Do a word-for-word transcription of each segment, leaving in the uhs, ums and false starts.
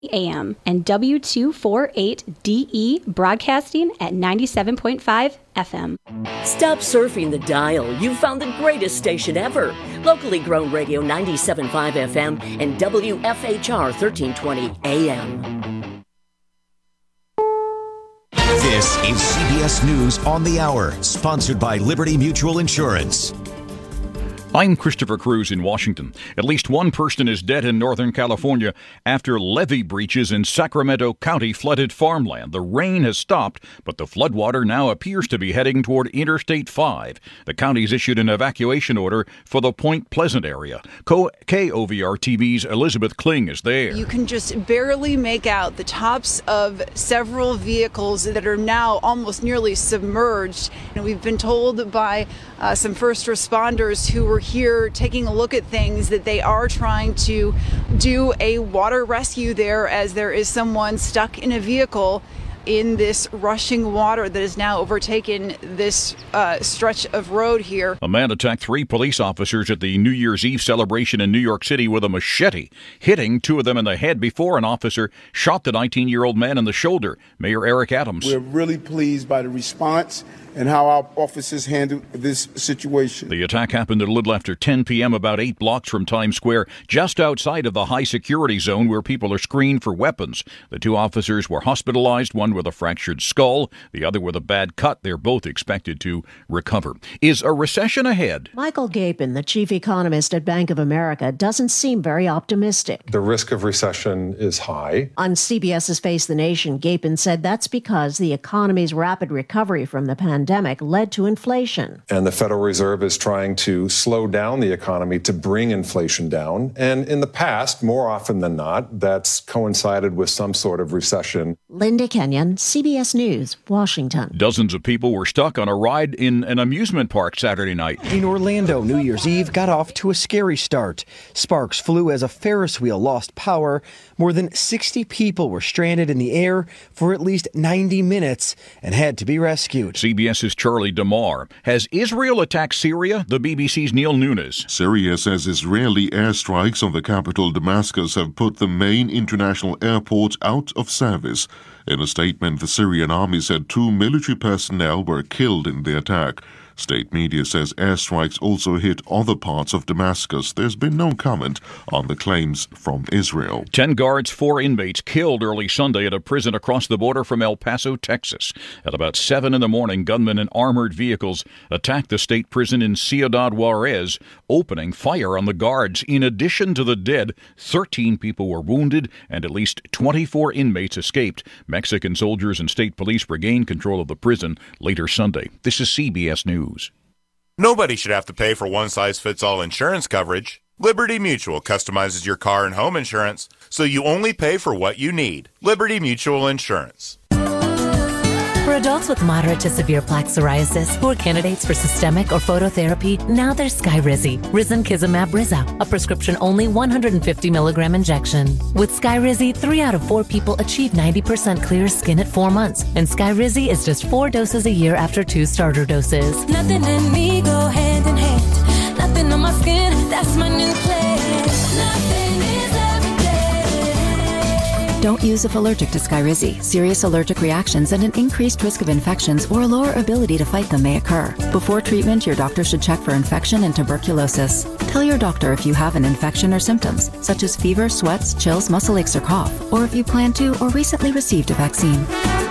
A M and W two forty-eight D E broadcasting at ninety-seven point five F M. Stop surfing the dial. You've found the greatest station ever. Locally grown radio ninety-seven point five F M and W F H R thirteen twenty A M. This is C B S News on the Hour, sponsored by Liberty Mutual Insurance. I'm Christopher Cruz in Washington. At least one person is dead in Northern California after levee breaches in Sacramento County flooded farmland. The rain has stopped, but the floodwater now appears to be heading toward Interstate five. The county's issued an evacuation order for the Point Pleasant area. K O V R T V's Elizabeth Kling is there. You can just barely make out the tops of several vehicles that are now almost nearly submerged. And we've been told by uh, some first responders who were here taking a look at things that they are trying to do a water rescue there, as there is someone stuck in a vehicle in this rushing water that has now overtaken this uh, stretch of road here. A man attacked three police officers at the New Year's Eve celebration in New York City with a machete, hitting two of them in the head before an officer shot the nineteen-year-old man in the shoulder. Mayor Eric Adams. We're really pleased by the response and how our officers handled this situation. The attack happened a little after ten p.m., about eight blocks from Times Square, just outside of the high-security zone where people are screened for weapons. The two officers were hospitalized, one with a fractured skull, the other with a bad cut. They're both expected to recover. Is a recession ahead? Michael Gapin, the chief economist at Bank of America, doesn't seem very optimistic. The risk of recession is high. On CBS's Face the Nation, Gapin said that's because the economy's rapid recovery from the pandemic pandemic led to inflation. And the Federal Reserve is trying to slow down the economy to bring inflation down. And in the past, more often than not, that's coincided with some sort of recession. Linda Kenyon, C B S News, Washington. Dozens of people were stuck on a ride in an amusement park Saturday night. In Orlando, New Year's Eve got off to a scary start. Sparks flew as a Ferris wheel lost power. More than sixty people were stranded in the air for at least ninety minutes and had to be rescued. CBS's Charlie DeMar. Has Israel attacked Syria? The B B C's Neil Nunes. Syria says Israeli airstrikes on the capital Damascus have put the main international airport out of service. In a statement, the Syrian army said two military personnel were killed in the attack. State media says airstrikes also hit other parts of Damascus. There's been no comment on the claims from Israel. Ten guards, four inmates killed early Sunday at a prison across the border from El Paso, Texas. At about seven in the morning, gunmen in armored vehicles attacked the state prison in Ciudad Juarez, opening fire on the guards. In addition to the dead, thirteen people were wounded and at least twenty-four inmates escaped. Mexican soldiers and state police regained control of the prison later Sunday. This is C B S News. Nobody should have to pay for one-size-fits-all insurance coverage. Liberty Mutual customizes your car and home insurance, so you only pay for what you need. Liberty Mutual Insurance. For adults with moderate to severe plaque psoriasis who are candidates for systemic or phototherapy, now there's Skyrizi, Risankizumab Riza, a prescription-only one hundred fifty milligram injection. With Skyrizi, three out of four people achieve ninety percent clear skin at four months, and Skyrizi is just four doses a year after two starter doses. Nothing in me go hand in hand. Nothing on my skin, that's my new plan. Nothing is every day. Don't use if allergic to Skyrizi. Serious allergic reactions and an increased risk of infections or a lower ability to fight them may occur. Before treatment, your doctor should check for infection and tuberculosis. Tell your doctor if you have an infection or symptoms, such as fever, sweats, chills, muscle aches, or cough, or if you plan to or recently received a vaccine.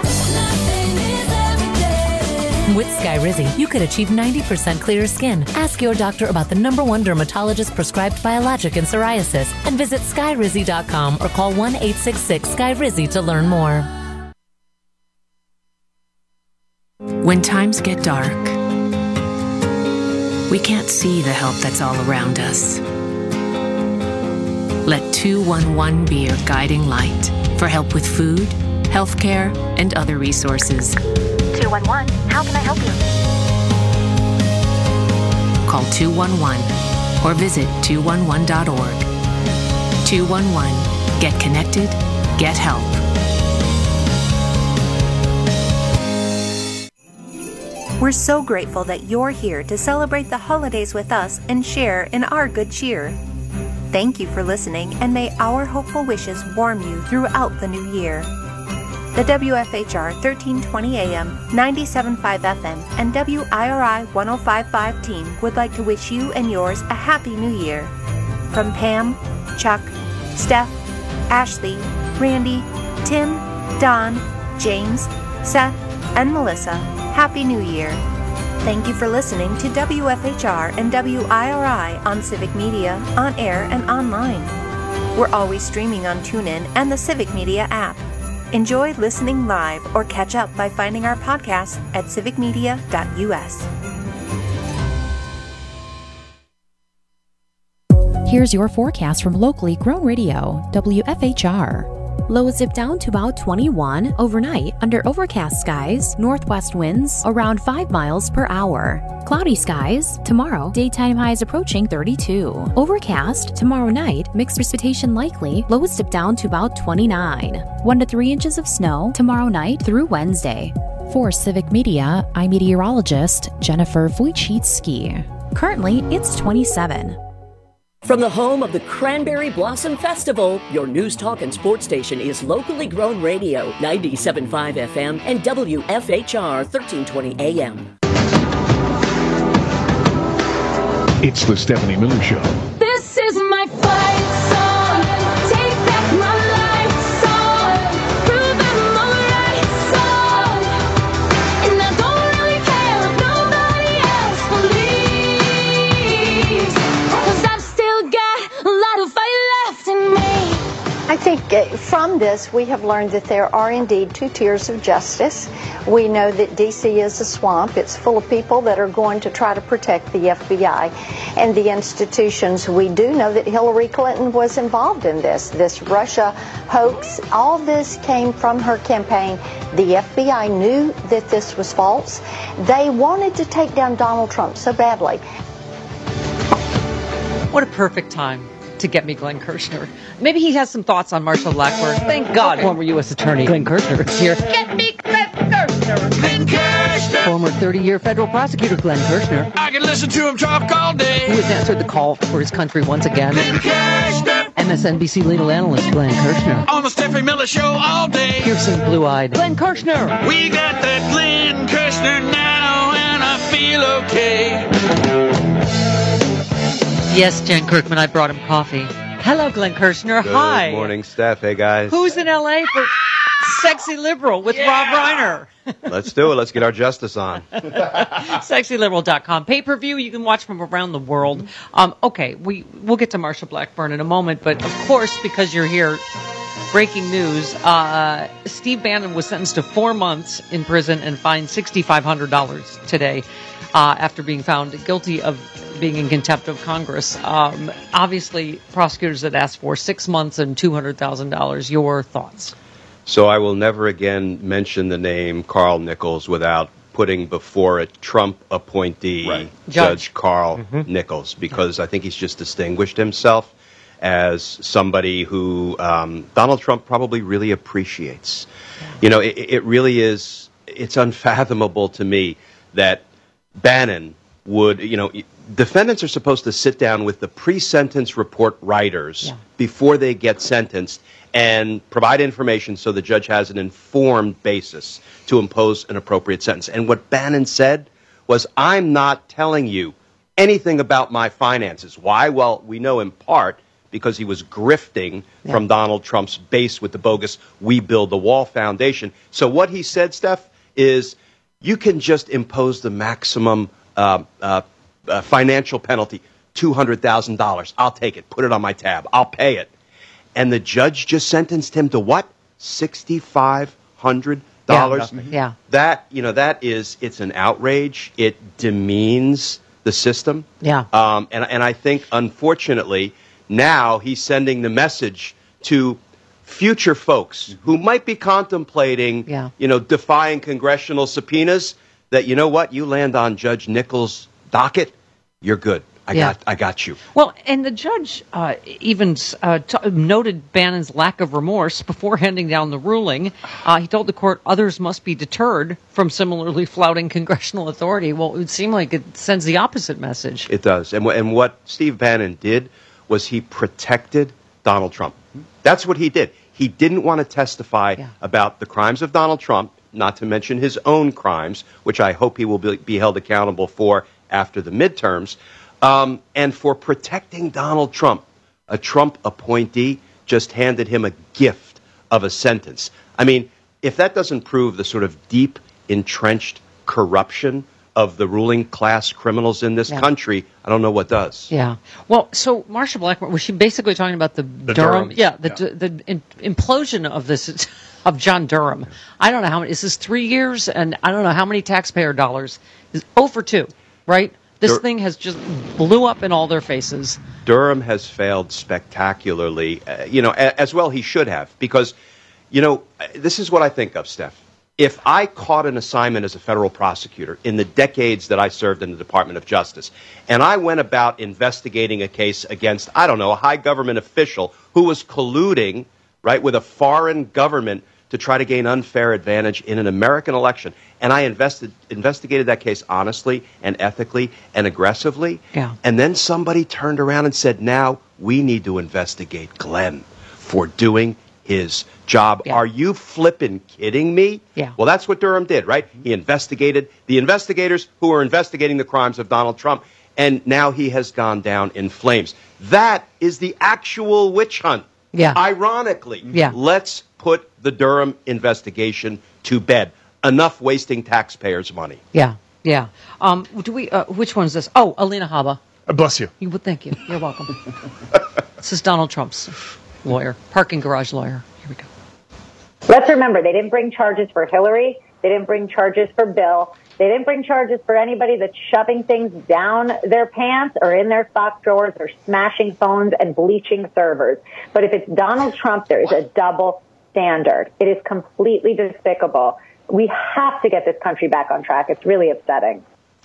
With Skyrizi, you could achieve ninety percent clearer skin. Ask your doctor about the number one dermatologist prescribed biologic in psoriasis and visit skyrizi dot com or call one eight six six Skyrizi to learn more. When times get dark, we can't see the help that's all around us. Let two one one be your guiding light for help with food, healthcare, and other resources. two one one, how can I help you? Call two one one or visit two one one dot org. two one one, get connected, get help. We're so grateful that you're here to celebrate the holidays with us and share in our good cheer. Thank you for listening, and may our hopeful wishes warm you throughout the new year. The W F H R thirteen twenty A M, ninety-seven point five F M, and W I R I one oh five point five team would like to wish you and yours a happy new year. From Pam, Chuck, Steph, Ashley, Randy, Tim, Don, James, Seth, and Melissa, Happy New Year. Thank you for listening to W F H R and W I R I on Civic Media, on air, and online. We're always streaming on TuneIn and the Civic Media app. Enjoy listening live or catch up by finding our podcasts at civic media dot U S. Here's your forecast from locally grown radio, W F H R. Lows dip down to about twenty-one overnight under overcast skies, northwest winds around five miles per hour. Cloudy skies tomorrow, daytime highs approaching thirty-two. Overcast tomorrow night, mixed precipitation likely, lows dip down to about twenty-nine. one to three inches of snow tomorrow night through Wednesday. For Civic Media, I'm meteorologist Jennifer Wojcicki. Currently, it's twenty-seven. From the home of the Cranberry Blossom Festival, your news, talk, and sports station is locally grown radio, ninety-seven point five F M and W F H R thirteen twenty A M. It's the Stephanie Miller Show. This is my fight song. Take back my life song. Prove I'm alright song. And I don't really care if nobody else believes. 'Cause I've still got a lot of fight left in me. I think uh, from this we have learned that there are indeed two tiers of justice. We know that D C is a swamp. It's full of people that are going to try to protect the F B I and the institutions. We do know that Hillary Clinton was involved in this, this Russia hoax. All this came from her campaign. The F B I knew that this was false. They wanted to take down Donald Trump so badly. What a perfect time to get me Glenn Kirshner. Maybe he has some thoughts on Marsha Blackburn. Thank God former U S Attorney Glenn Kirshner is here. Get me Glenn Kirshner. Glenn Kirshner. Former thirty-year federal prosecutor Glenn Kirshner, I can listen to him talk all day. who has answered the call for his country once again. Glenn Kirshner. M S N B C legal analyst Glenn Kirshner. On the Stephanie Miller Show all day. Piercing blue-eyed Glenn Kirshner. We got that Glenn Kirshner now and I feel okay. Yes, Jen Kirkman, I brought him coffee. Hello, Glenn Kirshner. Good Hi. morning, Steph. Hey, guys. Who's in L A for Sexy Liberal with Yeah. Rob Reiner? Let's do it. Let's get our justice on. sexy liberal dot com. Pay-per-view, you can watch from around the world. Um, okay, we, we'll get to Marsha Blackburn in a moment, but of course, because you're here, breaking news, uh, Steve Bannon was sentenced to four months in prison and fined six thousand five hundred dollars today uh, after being found guilty of being in contempt of Congress. Um, obviously, prosecutors had asked for six months and two hundred thousand dollars. Your thoughts? So I will never again mention the name Carl Nichols without putting before it Trump appointee Right. Judge. Judge. Carl Mm-hmm. Nichols, because I think he's just distinguished himself as somebody who um, Donald Trump probably really appreciates. You know, it, it really is, it's unfathomable to me that Bannon would, you know, defendants are supposed to sit down with the pre-sentence report writers Yeah. before they get sentenced and provide information so the judge has an informed basis to impose an appropriate sentence. And what Bannon said was, I'm not telling you anything about my finances. Why? Well, we know in part because he was grifting Yeah. from Donald Trump's base with the bogus We Build the Wall Foundation. So what he said, Steph, is you can just impose the maximum uh, uh, uh, financial penalty, two hundred thousand dollars. I'll take it. Put it on my tab. I'll pay it. And the judge just sentenced him to what? six thousand five hundred dollars? Yeah, yeah. That, you know, that is, it's an outrage. It demeans the system. Yeah. Um, and, and I think, unfortunately, now he's sending the message to future folks who might be contemplating, Yeah. you know, defying congressional subpoenas that, you know what, you land on Judge Nichols' docket, you're good. I Yeah. got I got you. Well, and the judge uh, even uh, t- noted Bannon's lack of remorse before handing down the ruling. Uh, he told the court others must be deterred from similarly flouting congressional authority. Well, it would seem like it sends the opposite message. It does. And, wh- and what Steve Bannon did was he protected Donald Trump. That's what he did. He didn't want to testify yeah. about the crimes of Donald Trump, not to mention his own crimes, which I hope he will be, be held accountable for after the midterms, um, and for protecting Donald Trump. A Trump appointee just handed him a gift of a sentence. I mean, if that doesn't prove the sort of deep, entrenched corruption of the ruling class criminals in this yeah. country, I don't know what does. Yeah. Well, so Marsha Blackburn, was she basically talking about the, The Durham? Durhams. Yeah, the, Yeah. the, the in, implosion of this, of John Durham. I don't know how many, is this three years? And I don't know how many taxpayer dollars. Is oh for two, right? This Dur- thing has just blew up in all their faces. Durham has failed spectacularly, uh, you know, a- as well he should have, because, you know, uh, this is what I think of, Steph. If I caught an assignment as a federal prosecutor in the decades that I served in the Department of Justice, and I went about investigating a case against, I don't know, a high government official who was colluding, right, with a foreign government to try to gain unfair advantage in an American election, and I invested, investigated that case honestly and ethically and aggressively, Yeah. and then somebody turned around and said, now we need to investigate Glenn for doing his job. Are you flippin' kidding me? Yeah. Well, that's what Durham did, right? He investigated the investigators who were investigating the crimes of Donald Trump, and now he has gone down in flames. That is the actual witch hunt. Yeah. Ironically, Yeah. let's put the Durham investigation to bed. Enough wasting taxpayers' money. Yeah, yeah. Um, do we? Uh, which one is this? Oh, Alina Habba. Uh, bless you. You would thank you. You're welcome. This is Donald Trump's lawyer, parking garage lawyer. Here we go. Let's remember, they didn't bring charges for Hillary. They didn't bring charges for Bill. They didn't bring charges for anybody that's shoving things down their pants or in their sock drawers or smashing phones and bleaching servers. But if it's Donald Trump, there is a double standard. It is completely despicable. We have to get this country back on track. It's really upsetting.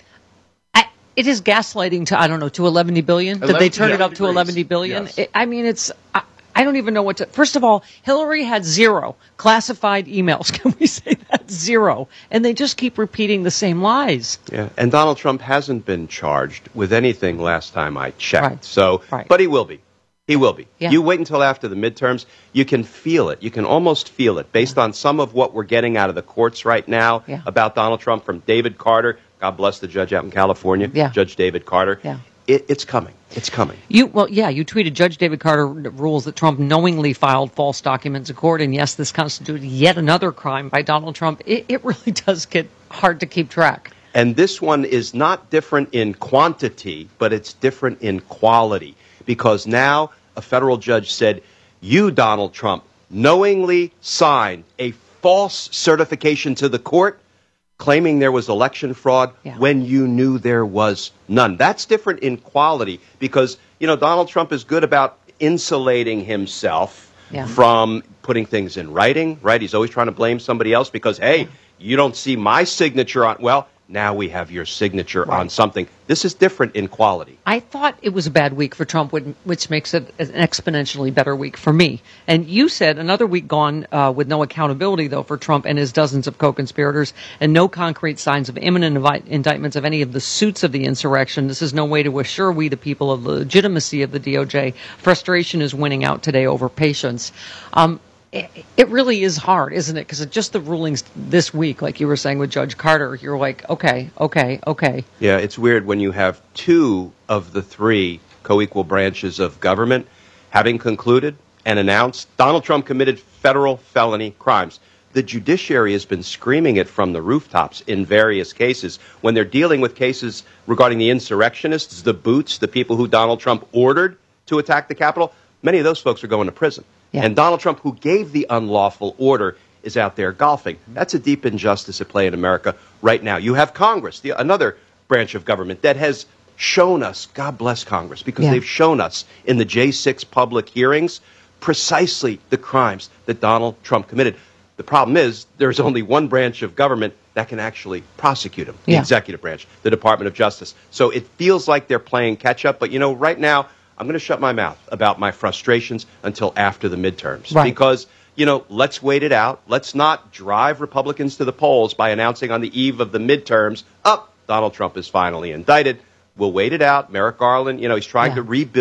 I, it is gaslighting to, I don't know, to eleven billion. Did they turn it up to eleven billion? Yes. It, I mean, it's, I, I don't even know what to, first of all, Hillary had zero classified emails. Can we say that? Zero. And they just keep repeating the same lies. Yeah, and Donald Trump hasn't been charged with anything last time I checked. Right. So, Right. but he will be. He will be. Yeah. You wait until after the midterms. You can feel it. You can almost feel it based on some of what we're getting out of the courts right now Yeah. about Donald Trump from David Carter. God bless the judge out in California, Yeah. Judge David Carter. Yeah. It, it's coming. It's coming. You well, yeah. You tweeted Judge David Carter rules that Trump knowingly filed false documents in court, and yes, this constituted yet another crime by Donald Trump. It, it really does get hard to keep track. And this one is not different in quantity, but it's different in quality. Because now a federal judge said, you, Donald Trump, knowingly signed a false certification to the court claiming there was election fraud Yeah. when you knew there was none. That's different in quality because, you know, Donald Trump is good about insulating himself Yeah. from putting things in writing, right? He's always trying to blame somebody else because, hey, you don't see my signature on, well, now we have your signature on something. This is different in quality. I thought it was a bad week for Trump, which- which makes it an exponentially better week for me. And you said another week gone uh, with no accountability, though, for Trump and his dozens of co-conspirators, and no concrete signs of imminent invi- indictments of any of the suits of the insurrection. This is no way to assure we, the people, of the legitimacy of the D O J. Frustration is winning out today over patience. Um, it, it really is hard, isn't it? Because just the rulings this week, like you were saying with Judge Carter, you're like, okay, okay, okay. Yeah, it's weird when you have two of the three co-equal branches of government having concluded and announced Donald Trump committed federal felony crimes. The judiciary has been screaming it from the rooftops in various cases when they're dealing with cases regarding the insurrectionists, the boots, the people who Donald Trump ordered to attack the Capitol. Many of those folks are going to prison. Yeah. And Donald Trump, who gave the unlawful order, is out there golfing. That's a deep injustice at play in America right now. You have Congress, the, another branch of government that has shown us, God bless Congress, because Yeah. they've shown us in the J six public hearings precisely the crimes that Donald Trump committed. The problem is there's only one branch of government that can actually prosecute him, the Yeah. executive branch, the Department of Justice. So it feels like they're playing catch-up. But, you know, right now, I'm going to shut my mouth about my frustrations until after the midterms. Right. Because, you know, let's wait it out. Let's not drive Republicans to the polls by announcing on the eve of the midterms, up, Donald Trump is finally indicted. We'll wait it out. Merrick Garland, you know, he's trying Yeah. to rebuild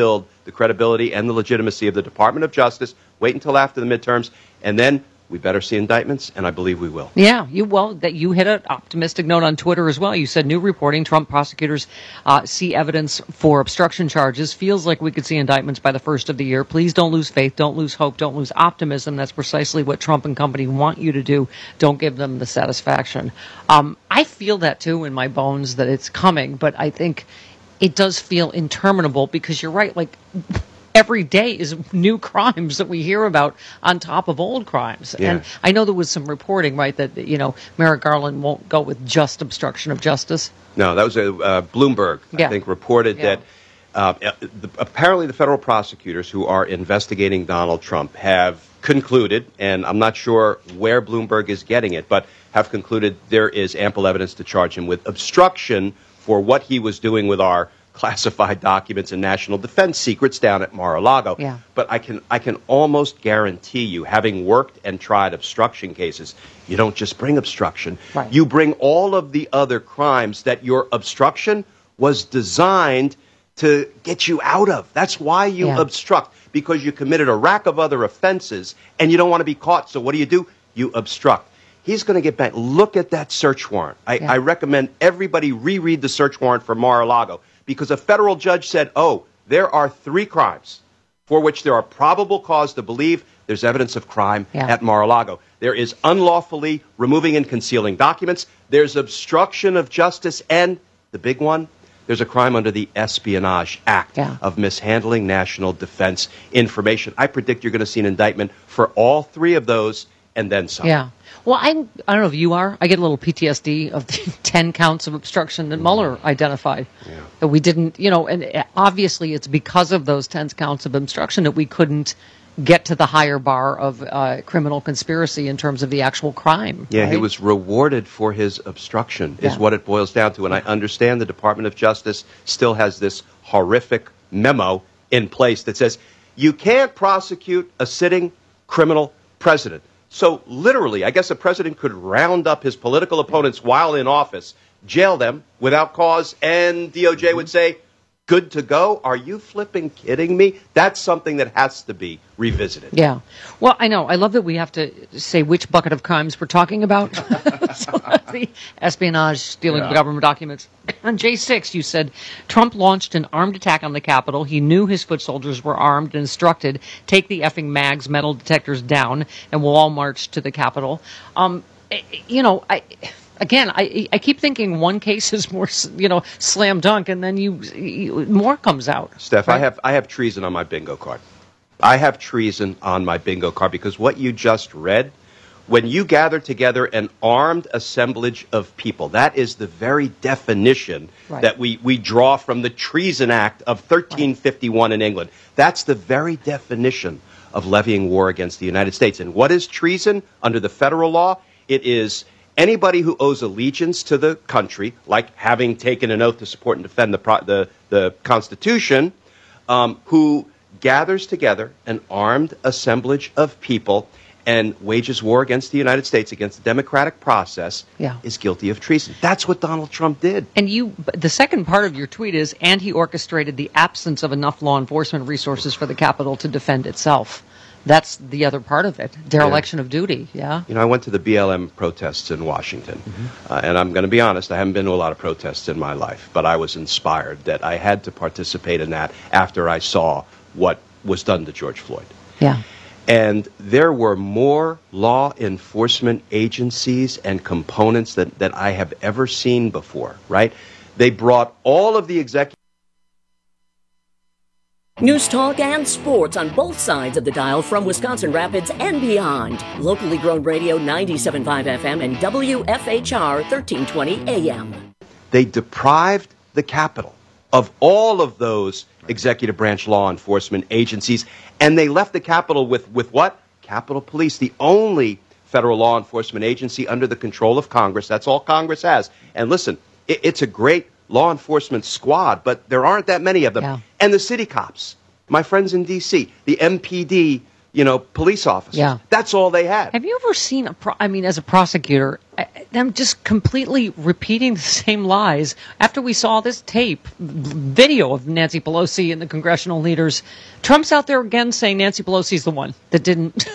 the credibility and the legitimacy of the Department of Justice. Wait until after the midterms, and then we better see indictments, and I believe we will. Yeah, you well that you hit an optimistic note on Twitter as well. You said new reporting: Trump prosecutors uh, see evidence for obstruction charges. Feels like we could see indictments by the first of the year. Please don't lose faith, don't lose hope, don't lose optimism. That's precisely what Trump and company want you to do. Don't give them the satisfaction. Um, I feel that too in my bones that it's coming, but I think it does feel interminable because you're right. Like, every day is new crimes that we hear about on top of old crimes. Yeah. And I know there was some reporting, right, that, you know, Merrick Garland won't go with just obstruction of justice. No, that was a uh, Bloomberg, Yeah. I think, reported Yeah. that uh, the, apparently the federal prosecutors who are investigating Donald Trump have concluded, and I'm not sure where Bloomberg is getting it, but have concluded there is ample evidence to charge him with obstruction for what he was doing with our classified documents and national defense secrets down at Mar-a-Lago. Yeah. But I can I can almost guarantee you, having worked and tried obstruction cases, you don't just bring obstruction. Right. You bring all of the other crimes that your obstruction was designed to get you out of. That's why you Yeah. obstruct, because you committed a rack of other offenses and you don't want to be caught. So what do you do? You obstruct. He's going to get back. Look at that search warrant. I, Yeah. I recommend everybody reread the search warrant for Mar-a-Lago, because a federal judge said, oh, there are three crimes for which there are probable cause to believe there's evidence of crime Yeah. at Mar-a-Lago. There is unlawfully removing and concealing documents. There's obstruction of justice. And the big one, there's a crime under the Espionage Act Yeah. of mishandling national defense information. I predict you're going to see an indictment for all three of those and then some. Yeah. Well, I'm, I don't know if you are. I get a little P T S D of the ten counts of obstruction that Mueller identified. Yeah. That we didn't, you know, and obviously it's because of those ten counts of obstruction that we couldn't get to the higher bar of uh, criminal conspiracy in terms of the actual crime. Yeah, he right? was rewarded for his obstruction, is Yeah. what it boils down to. And I understand the Department of Justice still has this horrific memo in place that says you can't prosecute a sitting criminal president. So literally, I guess a president could round up his political opponents while in office, jail them without cause, and D O J would say, good to go? Are you flipping kidding me? That's something that has to be revisited. Yeah. Well, I know. I love that we have to say which bucket of crimes we're talking about. So, the espionage, stealing Yeah. government documents. On J six, you said Trump launched an armed attack on the Capitol. He knew his foot soldiers were armed and instructed, take the effing mags, metal detectors down, and we'll all march to the Capitol. Um, eh, you know, I... Again, I I keep thinking one case is more, you know, slam dunk, and then you, you more comes out. Steph, I right? have I have treason on my bingo card. I have treason on my bingo card because what you just read, when you gather together an armed assemblage of people, that is the very definition Right. that we, we draw from the Treason Act of thirteen fifty-one in England. That's the very definition of levying war against the United States. And what is treason under the federal law? It is anybody who owes allegiance to the country, like having taken an oath to support and defend the pro- the, the Constitution, um, who gathers together an armed assemblage of people and wages war against the United States, against the democratic process, Yeah. is guilty of treason. That's what Donald Trump did. And you, the second part of your tweet is, and he orchestrated the absence of enough law enforcement resources for the Capitol to defend itself. That's the other part of it. Dereliction of duty, yeah? You know, I went to the B L M protests in Washington, uh, and I'm going to be honest, I haven't been to a lot of protests in my life, but I was inspired that I had to participate in that after I saw what was done to George Floyd. Yeah. And there were more law enforcement agencies and components that, that I have ever seen before, right? They brought all of the executive News talk and sports on both sides of the dial from Wisconsin Rapids and beyond. Locally grown radio ninety-seven point five F M and W F H R thirteen twenty A M. They deprived the Capitol of all of those executive branch law enforcement agencies, and they left the Capitol with, with what? Capitol Police, the only federal law enforcement agency under the control of Congress. That's all Congress has. And listen, it, it's a great law enforcement squad, but there aren't that many of them. Yeah. And the city cops, my friends in D C, the M P D you know, police officers. Yeah. That's all they had. Have you ever seen, a pro- I mean, as a prosecutor, I- them just completely repeating the same lies? After we saw this tape, video of Nancy Pelosi and the congressional leaders, Trump's out there again saying Nancy Pelosi's the one that didn't...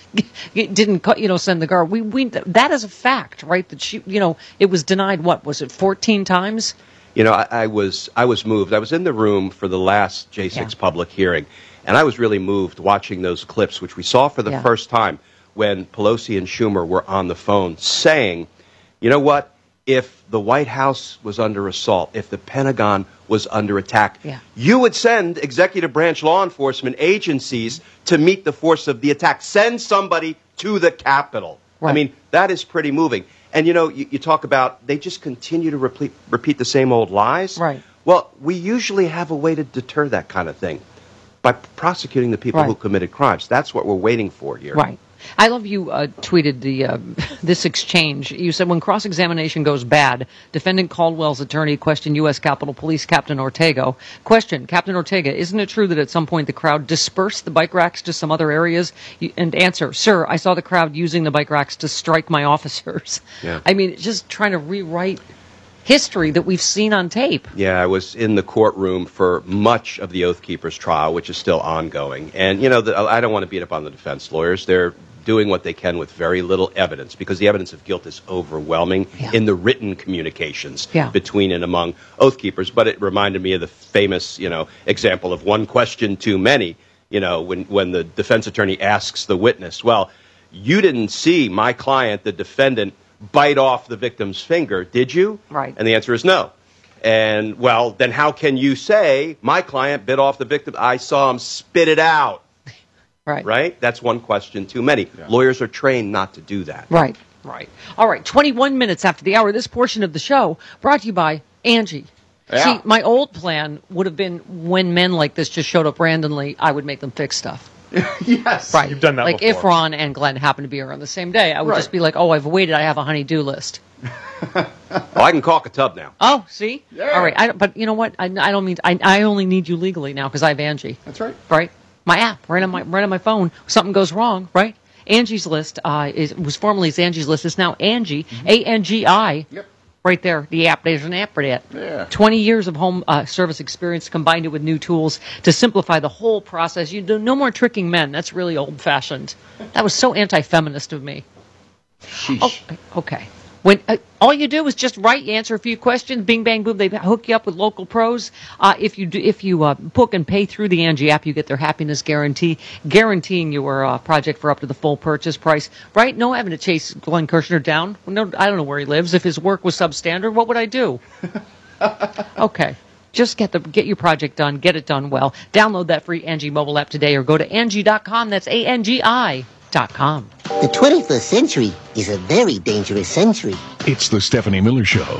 didn't you know send the girl. We we that is a fact, right? That she, you know, it was denied. What was it, fourteen times? You know, I, I was I was moved. I was in the room for the last J six Yeah. public hearing, and I was really moved watching those clips, which we saw for the Yeah. first time when Pelosi and Schumer were on the phone saying, you know what? If the White House was under assault, if the Pentagon was under attack, Yeah. you would send executive branch law enforcement agencies to meet the force of the attack. Send somebody to the Capitol. I mean, that is pretty moving. And, you know, you, you talk about they just continue to repeat, repeat the same old lies. Right. Well, we usually have a way to deter that kind of thing by prosecuting the people Right. who committed crimes. That's what we're waiting for here. Right. I love you uh, tweeted the uh, this exchange. You said when cross-examination goes bad, defendant Caldwell's attorney questioned U S Capitol Police Captain Ortega. Question, Captain Ortega, isn't it true that at some point the crowd dispersed the bike racks to some other areas? You, and answer, sir, I saw the crowd using the bike racks to strike my officers. Yeah. I mean, just trying to rewrite history that we've seen on tape. Yeah, I was in the courtroom for much of the Oath Keepers trial, which is still ongoing. And, you know, the, I don't want to beat up on the defense lawyers. They're doing what they can with very little evidence because the evidence of guilt is overwhelming Yeah. in the written communications Yeah. between and among Oath Keepers. But it reminded me of the famous, you know, example of one question too many, you know, when, when the defense attorney asks the witness, well, you didn't see my client, the defendant, bite off the victim's finger, did you? Right. And the answer is no. And, well, then how can you say my client bit off the victim? I saw him spit it out. Right. Right? That's one question too many. Lawyers are trained not to do that. Right. Right. All right. twenty-one minutes after the hour, this portion of the show brought to you by Angie. Yeah. See, my old plan would have been when men like this just showed up randomly, I would make them fix stuff. Yes. Right. You've done that like before. if Ron and Glenn happened to be here on the same day, I would Right. just be like, oh, I've waited. I have a honey-do list. Well, I can caulk a tub now. Oh, see? All right. I don't, but you know what? I, I don't mean, I, I only need you legally now because I have Angie. That's right. Right? My app, right on my right on my phone. Something goes wrong, right? Angie's List uh, is was formerly Angie's List. It's now Angie, A N G I. Yep. Right there, the app. There's an app for that. Yeah. Twenty years of home uh, service experience combined it with new tools to simplify the whole process. You do no more tricking men. That's really old fashioned. That was so anti-feminist of me. Oh, okay. When uh, all you do is just write, you answer a few questions, bing bang boom, they hook you up with local pros. Uh, if you do, if you uh, book and pay through the Angie app, you get their happiness guarantee, guaranteeing your uh, project for up to the full purchase price. Right? No having to chase Glenn Kirshner down. No, I don't know where he lives. If his work was substandard, what would I do? Okay. Just get the get your project done, get it done well. Download that free Angie mobile app today, or go to Angie dot com. That's A N G I dot com. The twenty-first century is a very dangerous century. It's the Stephanie Miller Show.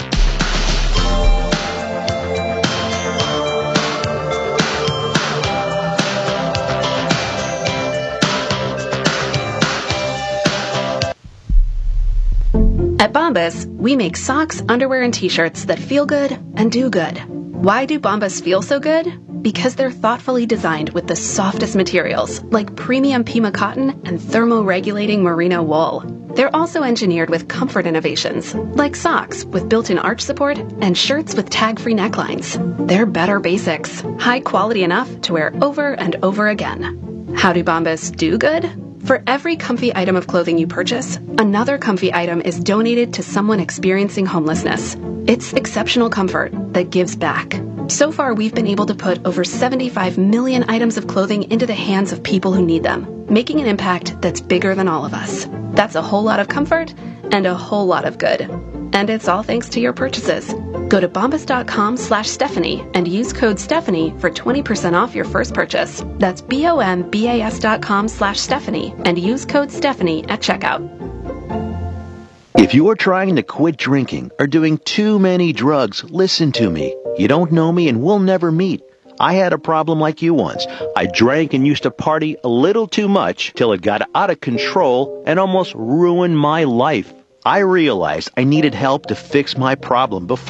At Bombas, we make socks, underwear, and t-shirts that feel good and do good. Why do Bombas feel so good? Because they're thoughtfully designed with the softest materials, like premium Pima cotton and thermoregulating merino wool. They're also engineered with comfort innovations, like socks with built-in arch support and shirts with tag-free necklines. They're better basics, high quality enough to wear over and over again. How do Bombas do good? For every comfy item of clothing you purchase, another comfy item is donated to someone experiencing homelessness. It's exceptional comfort that gives back. So far, we've been able to put over seventy-five million items of clothing into the hands of people who need them, making an impact that's bigger than all of us. That's a whole lot of comfort and a whole lot of good. And it's all thanks to your purchases. Go to bombas dot com slash Stephanie and use code Stephanie for twenty percent off your first purchase. That's B O M B A S dot com slash Stephanie and use code Stephanie at checkout. If you are trying to quit drinking or doing too many drugs, listen to me. You don't know me and we'll never meet. I had a problem like you once. I drank and used to party a little too much till it got out of control and almost ruined my life. I realized I needed help to fix my problem before it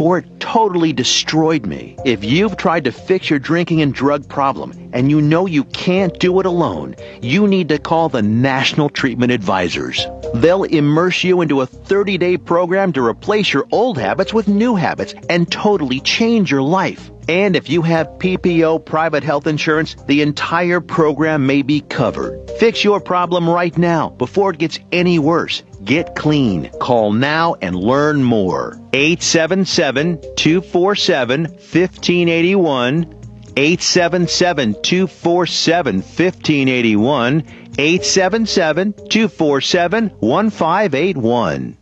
totally destroyed me. If you've tried to fix your drinking and drug problem and you know you can't do it alone, you need to call the National Treatment Advisors. They'll immerse you into a thirty-day program to replace your old habits with new habits and totally change your life. And if you have P P O private health insurance, the entire program may be covered. Fix your problem right now before it gets any worse. Get clean. Call now and learn more. eight seven seven, two four seven, one five eight one. eight seven seven, two four seven, one five eight one. eight seven seven, two four seven, one five eight one.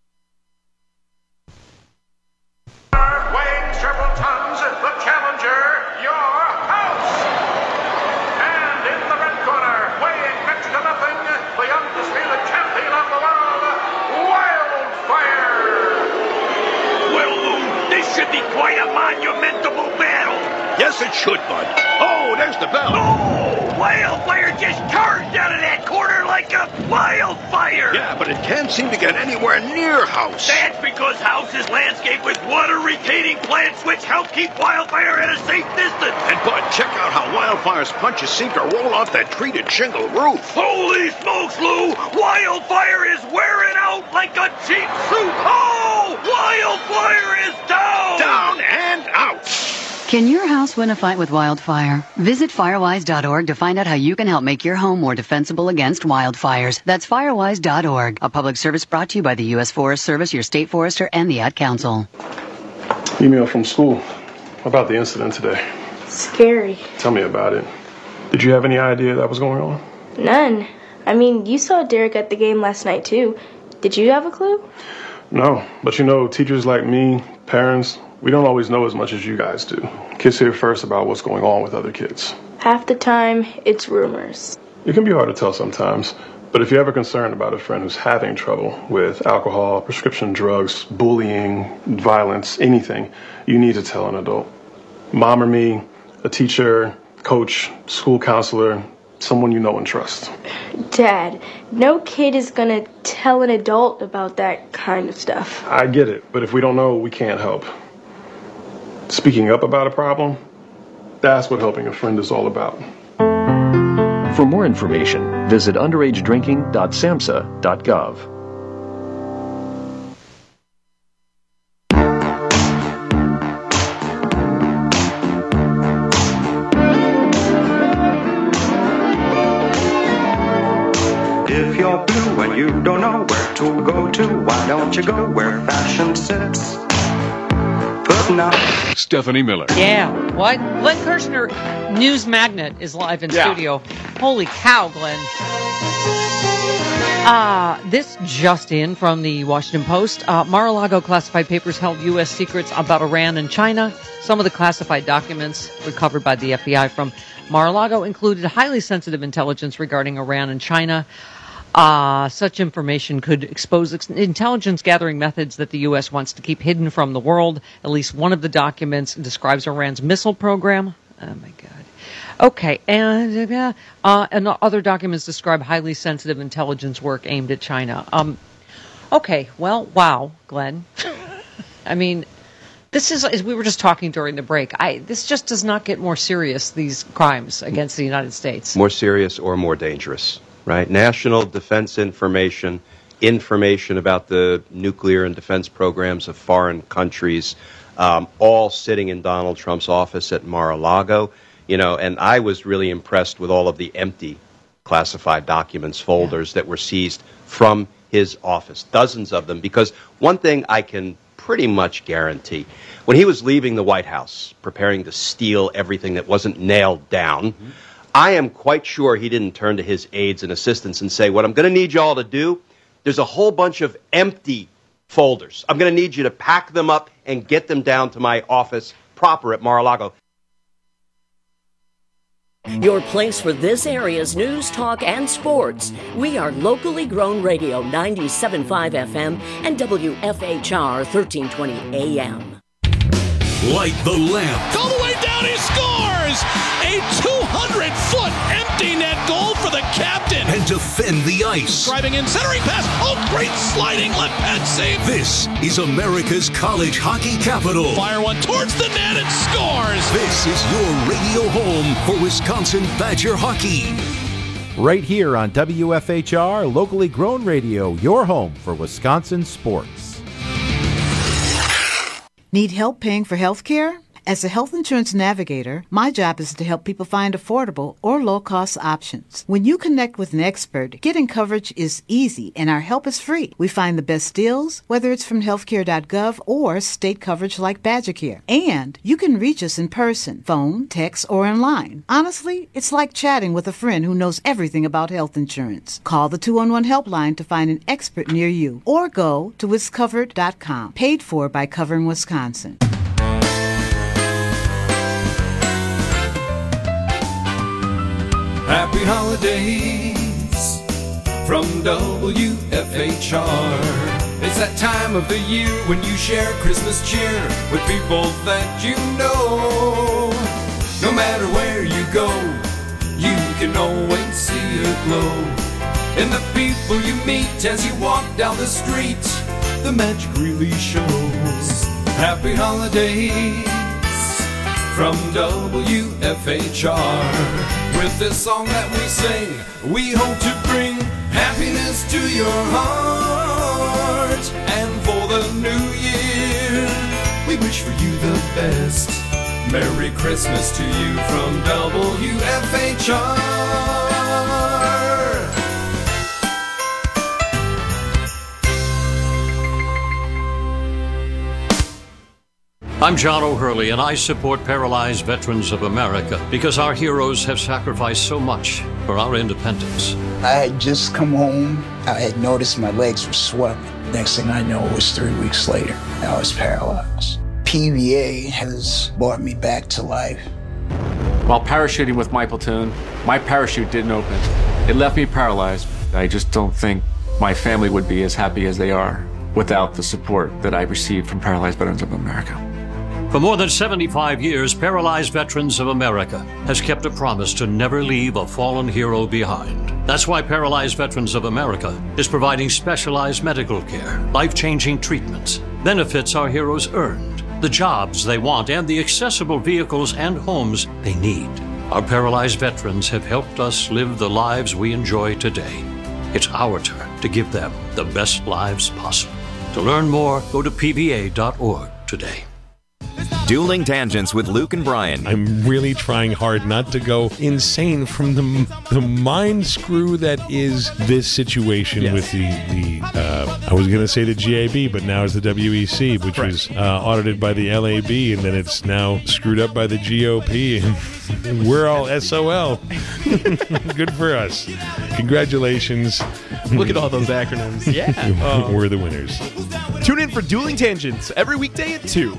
Weighing several tons, the challenger, your house. And in the red corner, weighing next to nothing, the undisputed champion of the world, Wildfire. Well, Lou, this should be quite a monumental battle. Yes, it should, bud. Oh, there's the bell. Oh, Wildfire just charged out of that corner like a wildfire. Yeah, but it can't seem to get anywhere near House. That's because House is landscaped with water-retaining plants which help keep Wildfire at a safe distance. And, bud, check out how Wildfire's punches seem to roll off that treated shingle roof. Holy smokes, Lou! Wildfire is wearing out like a cheap suit. Oh! Wildfire is down! Down and out! Can your house win a fight with wildfire? Visit firewise dot org to find out how you can help make your home more defensible against wildfires. That's firewise dot org. A public service brought to you by the U S Forest Service, your state forester, and the Ad Council. Email from school about the incident today. Scary. Tell me about it. Did you have any idea that was going on? None. I mean, you saw Derek at the game last night, too. Did you have a clue? No, but you know, teachers like me, parents, we don't always know as much as you guys do. Kids hear first about what's going on with other kids. Half the time, it's rumors. It can be hard to tell sometimes, but if you're ever concerned about a friend who's having trouble with alcohol, prescription drugs, bullying, violence, anything, you need to tell an adult. Mom or me, a teacher, coach, school counselor, someone you know and trust. Dad, no kid is gonna tell an adult about that kind of stuff. I get it, but if we don't know, we can't help. Speaking up about a problem, that's what helping a friend is all about. For more information, visit underage drinking dot samhsa dot gov. If you're blue and you don't know where to go to, why don't you go where fashion sits? Putting out Stephanie Miller. Yeah, what? Glenn Kirshner, News Magnet, is live in Yeah. studio. Holy cow, Glenn. Uh, this just in from the Washington Post. Uh, Mar-a-Lago classified papers held U S secrets about Iran and China. Some of the classified documents recovered by the F B I from Mar-a-Lago included highly sensitive intelligence regarding Iran and China. Uh, such information could expose ex- intelligence gathering methods that the U S wants to keep hidden from the world. At least one of the documents describes Iran's missile program. Oh, my God. Okay, and, uh, uh, and other documents describe highly sensitive intelligence work aimed at China. Um, okay, well, wow, Glenn. I mean, this is, as we were just talking during the break, I this just does not get more serious, these crimes against the United States. More serious or more dangerous, right? National defense information, information about the nuclear and defense programs of foreign countries, um, all sitting in Donald Trump's office at Mar-a-Lago. You know, and I was really impressed with all of the empty classified documents, folders that were seized from his office, dozens of them, because one thing I can pretty much guarantee, when he was leaving the White House, preparing to steal everything that wasn't nailed down, mm-hmm. I am quite sure he didn't turn to his aides and assistants and say, what I'm going to need you all to do, there's a whole bunch of empty folders. I'm going to need you to pack them up and get them down to my office proper at Mar-a-Lago. Your place for this area's news, talk, and sports. We are locally grown radio ninety-seven point five F M and W F H R thirteen twenty A M. Light the lamp. All the way down, he scores! scores a two hundred foot empty net goal for the captain. And defend the ice. Driving in, centering pass. Oh, great sliding left pad save. This is America's college hockey capital. Fire one towards the net and scores. This is your radio home for Wisconsin Badger hockey. Right here on W F H R, locally grown radio, your home for Wisconsin sports. Need help paying for health care? As a health insurance navigator, my job is to help people find affordable or low-cost options. When you connect with an expert, getting coverage is easy and our help is free. We find the best deals, whether it's from healthcare dot gov or state coverage like BadgerCare. And you can reach us in person, phone, text, or online. Honestly, it's like chatting with a friend who knows everything about health insurance. Call the two one one helpline to find an expert near you or go to wiscovered dot com. Paid for by Covering Wisconsin. Happy holidays from W F H R. It's that time of the year when you share Christmas cheer with people that you know. No matter where you go, you can always see a glow. And the people you meet as you walk down the street, the magic really shows. Happy holidays from W F H R. With this song that we sing, we hope to bring happiness to your heart. And for the new year, we wish for you the best. Merry Christmas to you from W F H R. I'm John O'Hurley, and I support Paralyzed Veterans of America because our heroes have sacrificed so much for our independence. I had just come home. I had noticed my legs were swelling. Next thing I know, it was three weeks later. I was paralyzed. P V A has brought me back to life. While parachuting with my platoon, my parachute didn't open. It left me paralyzed. I just don't think my family would be as happy as they are without the support that I received from Paralyzed Veterans of America. For more than seventy-five years, Paralyzed Veterans of America has kept a promise to never leave a fallen hero behind. That's why Paralyzed Veterans of America is providing specialized medical care, life-changing treatments, benefits our heroes earned, the jobs they want, and the accessible vehicles and homes they need. Our paralyzed veterans have helped us live the lives we enjoy today. It's our turn to give them the best lives possible. To learn more, go to P V A dot org today. Dueling Tangents with Luke and Brian. I'm really trying hard not to go insane from the the mind screw that is this situation yes. with the, the uh, I was going to say the G A B, but now it's the W E C, which right. was uh, audited by the L A B, and then it's now screwed up by the G O P, and we're all S O L. Good for us. Congratulations. Look at all those acronyms. Yeah. uh, we're the winners. Tune in for Dueling Tangents every weekday at two.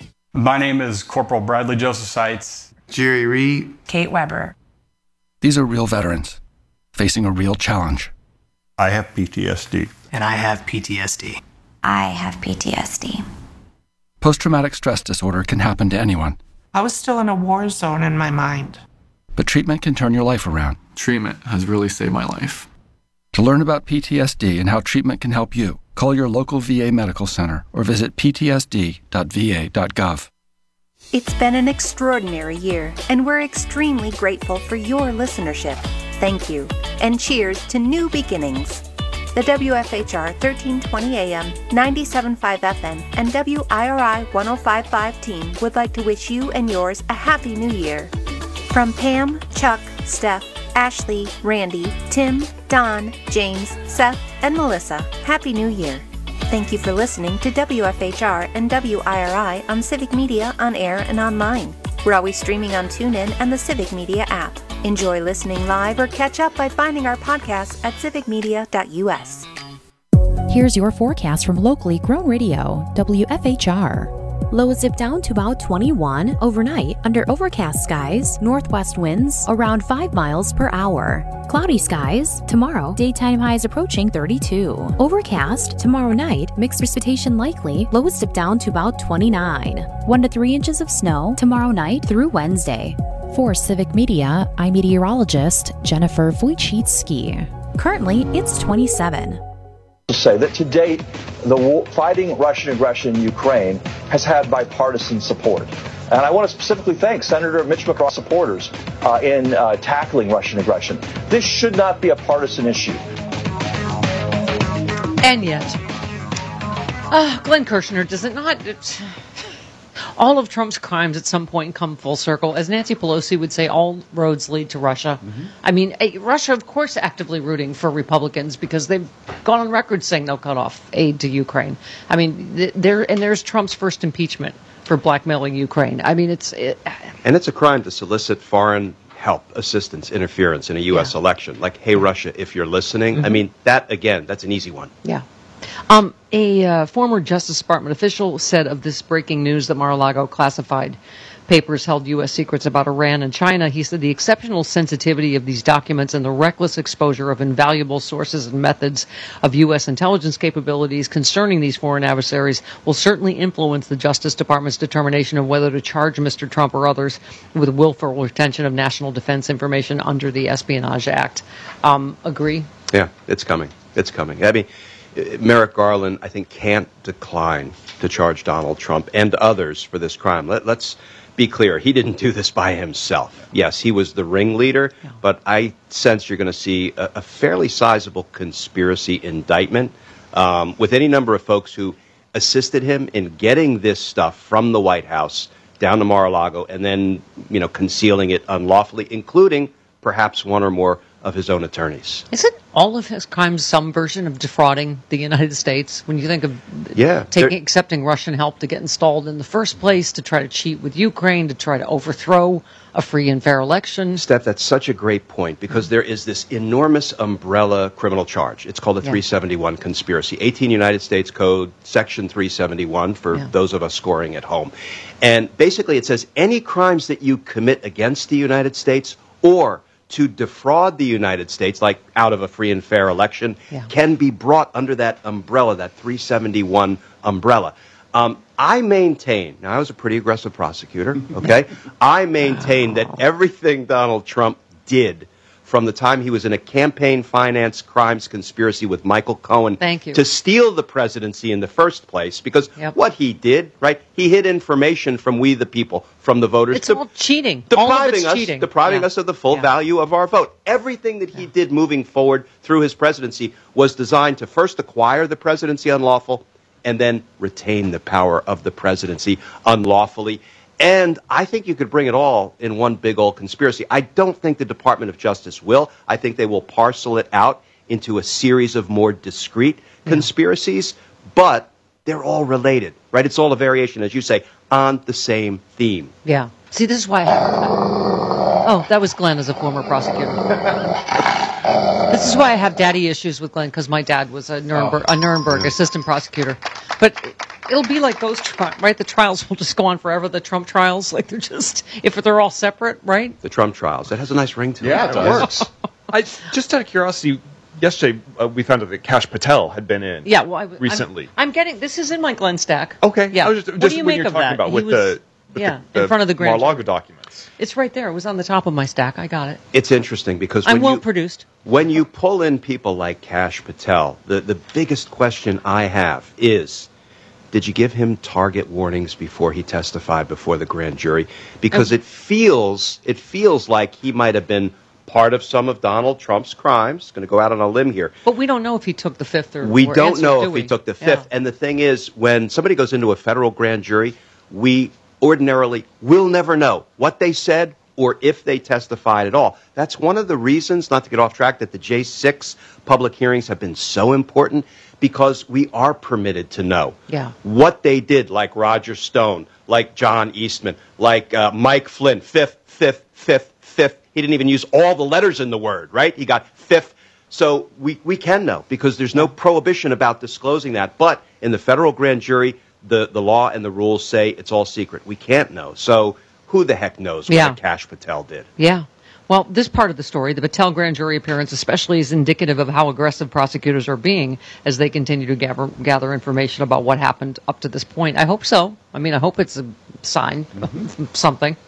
My name is Corporal Bradley Joseph Seitz. Jerry Reed. Kate Weber. These are real veterans facing a real challenge. I have P T S D. And I have P T S D. I have P T S D. Post-traumatic stress disorder can happen to anyone. I was still in a war zone in my mind. But treatment can turn your life around. Treatment has really saved my life. To learn about P T S D and how treatment can help you, call your local V A medical center or visit P T S D dot V A dot gov. It's been an extraordinary year, and we're extremely grateful for your listenership. Thank you, and cheers to new beginnings. The W F H R thirteen twenty A M, ninety-seven point five F M, and W I R I one oh five point five team would like to wish you and yours a Happy New Year. From Pam, Chuck, Steph, Ashley, Randy, Tim, Don, James, Seth, and Melissa, Happy New Year. Thank you for listening to W F H R and W I R I on Civic Media, on air, and online. We're always streaming on TuneIn and the Civic Media app. Enjoy listening live or catch up by finding our podcasts at civic media dot U S. Here's your forecast from locally grown radio, W F H R. Lows dip down to about twenty-one overnight under overcast skies, northwest winds around five miles per hour. Cloudy skies tomorrow, daytime highs approaching thirty-two. Overcast tomorrow night, mixed precipitation likely, lows dip down to about twenty-nine. one to three inches of snow tomorrow night through Wednesday. For Civic Media, I'm meteorologist Jennifer Wojcicki. Currently, it's twenty-seven. To say that to date, the war, fighting Russian aggression in Ukraine has had bipartisan support. And I want to specifically thank Senator Mitch McConnell's supporters uh, in uh, tackling Russian aggression. This should not be a partisan issue. And yet, uh, Glenn Kirshner, does it not... It's, all of Trump's crimes at some point come full circle. As Nancy Pelosi would say, all roads lead to Russia. Mm-hmm. I mean, Russia, of course, actively rooting for Republicans because they've gone on record saying they'll cut off aid to Ukraine. I mean, there and there's Trump's first impeachment for blackmailing Ukraine. I mean, it's... It, and it's a crime to solicit foreign help, assistance, interference in a U S yeah. election. Like, hey, Russia, if you're listening. Mm-hmm. I mean, that, again, that's an easy one. Yeah. Um, a uh, former Justice Department official said of this breaking news that Mar-a-Lago classified papers held U S secrets about Iran and China, he said the exceptional sensitivity of these documents and the reckless exposure of invaluable sources and methods of U S intelligence capabilities concerning these foreign adversaries will certainly influence the Justice Department's determination of whether to charge Mister Trump or others with willful retention of national defense information under the Espionage Act. Um, agree? Yeah, it's coming. It's coming. I mean, Merrick Garland, I think, can't decline to charge Donald Trump and others for this crime. Let, let's be clear. He didn't do this by himself. Yes, he was the ringleader, yeah. but I sense you're going to see a, a fairly sizable conspiracy indictment um, with any number of folks who assisted him in getting this stuff from the White House down to Mar-a-Lago and then, you know, concealing it unlawfully, including perhaps one or more of his own attorneys. Isn't all of his crimes some version of defrauding the United States? When you think of yeah, taking, accepting Russian help to get installed in the first place, to try to cheat with Ukraine, to try to overthrow a free and fair election. Steph, that's such a great point because there is this enormous umbrella criminal charge. It's called the yeah. three seventy-one conspiracy. eighteen United States Code, Section three seventy-one for yeah. those of us scoring at home. And basically it says any crimes that you commit against the United States or to defraud the United States, like out of a free and fair election, yeah. can be brought under that umbrella, that three seventy-one umbrella. Um, I maintain, now I was a pretty aggressive prosecutor, okay? I maintain that everything Donald Trump did from the time he was in a campaign finance crimes conspiracy with Michael Cohen Thank you. to steal the presidency in the first place, because yep. what he did, right, he hid information from we the people, from the voters. It's to, all cheating. Depriving all of it's us, cheating. Depriving yeah. us of the full yeah. value of our vote. Everything that he yeah. did moving forward through his presidency was designed to first acquire the presidency unlawful and then retain the power of the presidency unlawfully. And I think you could bring it all in one big old conspiracy. I don't think the Department of Justice will. I think they will parcel it out into a series of more discrete yeah. conspiracies, but they're all related, right? It's all a variation, as you say, on the same theme. Yeah. See, this is why I have... Oh, that was Glenn as a former prosecutor. This is why I have daddy issues with Glenn, because my dad was a Nuremberg, a Nuremberg assistant prosecutor. But it'll be like those, tri- right? The trials will just go on forever, the Trump trials. Like they're just, if they're all separate, right? The Trump trials. That has a nice ring to yeah, it. Yeah, it works. I, just out of curiosity, yesterday uh, we found out that Kash Patel had been in yeah, well, I, recently. I'm, I'm getting, this is in my Glenn stack. Okay. Yeah. I was just, what just do you when make you're of talking that? about He with was, the... With yeah, the, in front of the grand Mar-a-Lago documents. It's right there. It was on the top of my stack. I got it. It's interesting because I'm when well you, produced. When you pull in people like Kash Patel, the, the biggest question I have is, did you give him target warnings before he testified before the grand jury? Because it feels it feels like he might have been part of some of Donald Trump's crimes. Going to go out on a limb here. But we don't know if he took the fifth or We or don't answered, know do if we? he took the fifth. Yeah. And the thing is, when somebody goes into a federal grand jury, we ordinarily will never know what they said or if they testified at all. That's one of the reasons, not to get off track, that the J six public hearings have been so important, because we are permitted to know yeah. what they did, like Roger Stone, like John Eastman, like uh, Mike Flynn, fifth, fifth, fifth, fifth. He didn't even use all the letters in the word, right? He got fifth. So we, we can know, because there's no prohibition about disclosing that. But in the federal grand jury, the, the law and the rules say it's all secret. We can't know. So who the heck knows what yeah. Kash Patel did? Yeah. Well, this part of the story, the Patel grand jury appearance especially, is indicative of how aggressive prosecutors are being as they continue to gather, gather information about what happened up to this point. I hope so. I mean, I hope it's a sign of something.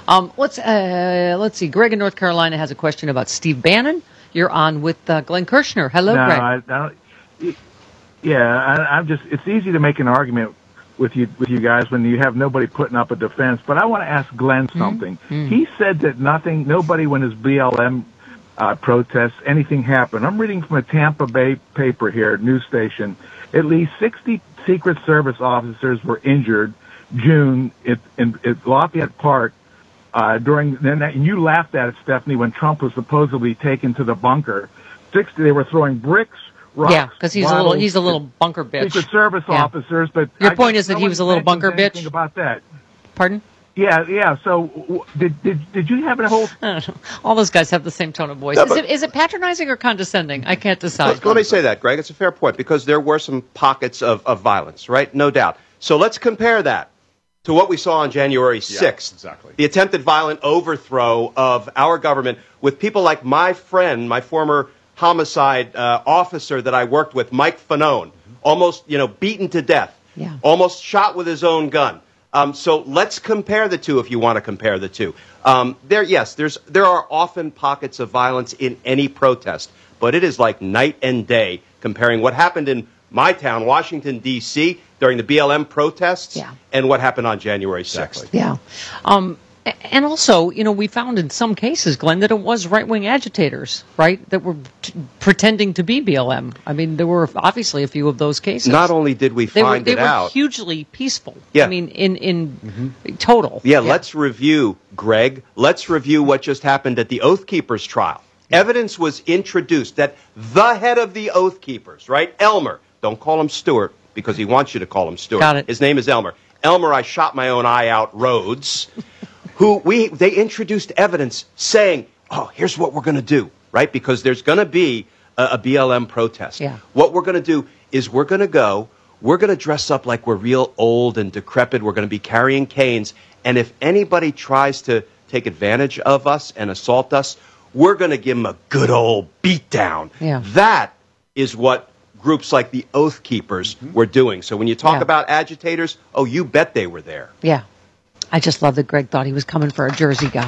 Um, let's uh, let's see. Greg in North Carolina has a question about Steve Bannon. You're on with uh, Glenn Kirshner. Hello, no, Greg. I, I don't, yeah, I, I'm just. It's easy to make an argument with you with you guys when you have nobody putting up a defense. But I want to ask Glenn something. Mm-hmm. He said that nothing, nobody, when his B L M uh, protests, anything happened. I'm reading from a Tampa Bay paper here, news station. At least sixty Secret Service officers were injured June at, in, at Lafayette Park. Uh, during then, and you laughed at it, Stephanie, when Trump was supposedly taken to the bunker. Sixty, they were throwing bricks, rocks. Yeah, because he's a little he's a little bunker bitch. Secret Service yeah. officers, but your I point guess is that no he was a little bunker bitch. Anything about that? Pardon? Yeah, yeah. So w- did did did you have a whole? I don't know. All those guys have the same tone of voice. Yeah, is but- it is it patronizing or condescending? I can't decide. Let me say that, Greg. It's a fair point because there were some pockets of, of violence, right? No doubt. So let's compare that to what we saw on January sixth. Yeah, exactly. The attempted violent overthrow of our government with people like my friend, my former homicide uh, officer that I worked with, Mike Fanone, almost, you know, beaten to death, yeah. almost shot with his own gun. Um, so let's compare the two if you want to compare the two. Um, there, yes, there's there are often pockets of violence in any protest, but it is like night and day comparing what happened in my town, Washington, D C, during the B L M protests yeah. and what happened on January sixth. Exactly. Yeah. Um, and also, you know, we found in some cases, Glenn, that it was right-wing agitators, right, that were t- pretending to be B L M. I mean, there were obviously a few of those cases. Not only did we they find were, it they were out. hugely peaceful. Yeah. I mean, in, in mm-hmm. total. Yeah, yeah, let's review, Greg. Let's review what just happened at the Oath Keepers trial. Yeah. Evidence was introduced that the head of the Oath Keepers, right, Elmer, don't call him Stuart because he wants you to call him Stuart. Got it. His name is Elmer. Elmer, I shot my own eye out, Rhodes, who we they introduced evidence saying, oh, here's what we're going to do, right? Because there's going to be a, a B L M protest. Yeah. What we're going to do is we're going to go, we're going to dress up like we're real old and decrepit. We're going to be carrying canes. And if anybody tries to take advantage of us and assault us, we're going to give them a good old beatdown. Yeah. That is what groups like the Oath Keepers mm-hmm. were doing. So when you talk Yeah. about agitators, oh, you bet they were there. Yeah. I just love that Greg thought he was coming for a Jersey guy.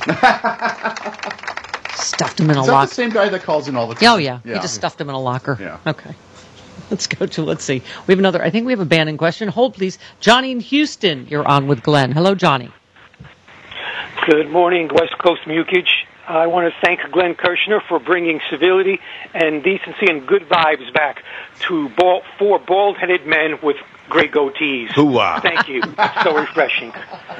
Stuffed him in a Is that locker. the same guy that calls in all the time? Oh, yeah. yeah. He just stuffed him in a locker. Yeah. Okay. Let's go to, let's see. We have another, I think we have a Bannon question. Hold, please. Johnny in Houston, you're on with Glenn. Hello, Johnny. Good morning, West Coast Mukage. I want to thank Glenn Kirshner for bringing civility and decency and good vibes back to bald, four bald-headed men with gray goatees. Hoo-ah. Thank you. It's so refreshing.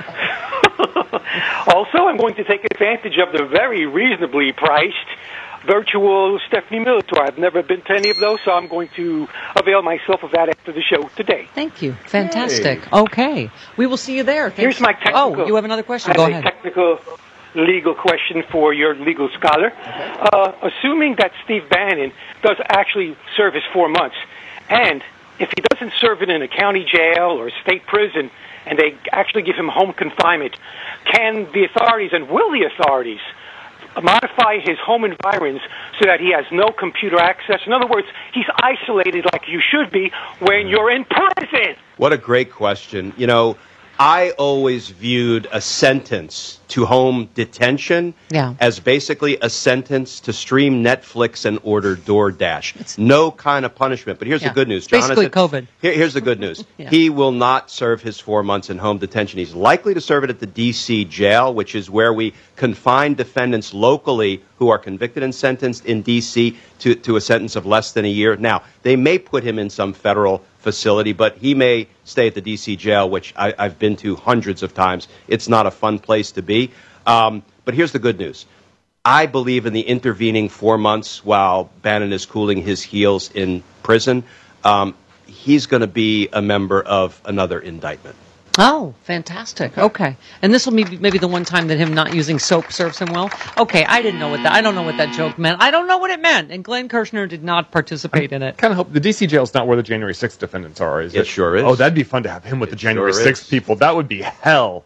Also, I'm going to take advantage of the very reasonably priced virtual Stephanie Miller tour. I've never been to any of those, so I'm going to avail myself of that after the show today. Thank you. Fantastic. Yay. Okay. We will see you there. Thanks. Here's my technical... Oh, you have another question. I Go have ahead. a technical legal question for your legal scholar. Okay. Uh, assuming that Steve Bannon does actually serve his four months, and if he doesn't serve it in a county jail or a state prison, and they actually give him home confinement, can the authorities, and will the authorities, modify his home environs so that he has no computer access? In other words, he's isolated like you should be when you're in prison. What a great question. You know, I always viewed a sentence to home detention yeah. as basically a sentence to stream Netflix and order DoorDash. It's no kind of punishment. But here's yeah. the good news, Jonathan. Basically COVID. Here, here's the good news. yeah. He will not serve his four months in home detention. He's likely to serve it at the D C jail, which is where we confine defendants locally who are convicted and sentenced in D C to, to a sentence of less than a year. Now, they may put him in some federal facility, but he may stay at the D C jail, which I, I've been to hundreds of times. It's not a fun place to be. Um, but here's the good news. I believe in the intervening four months while Bannon is cooling his heels in prison. Um, he's going to be a member of another indictment. Oh, fantastic. Okay. And this will be maybe the one time that him not using soap serves him well. Okay, I didn't know what that, I don't know what that joke meant. I don't know what it meant. And Glenn Kirshner did not participate in it. Kind of hope the D C jail's not where the January sixth defendants are, is it? It sure is. Oh, that'd be fun to have him with it the January sure sixth is. people. That would be hell.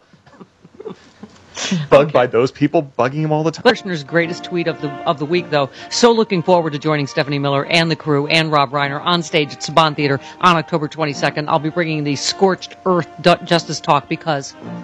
Bugged okay. by those people bugging him all the time. Kirshner's greatest tweet of the of the week, though. So looking forward to joining Stephanie Miller and the crew and Rob Reiner on stage at Saban Theater on October twenty-second. I'll be bringing the Scorched Earth Justice Talk because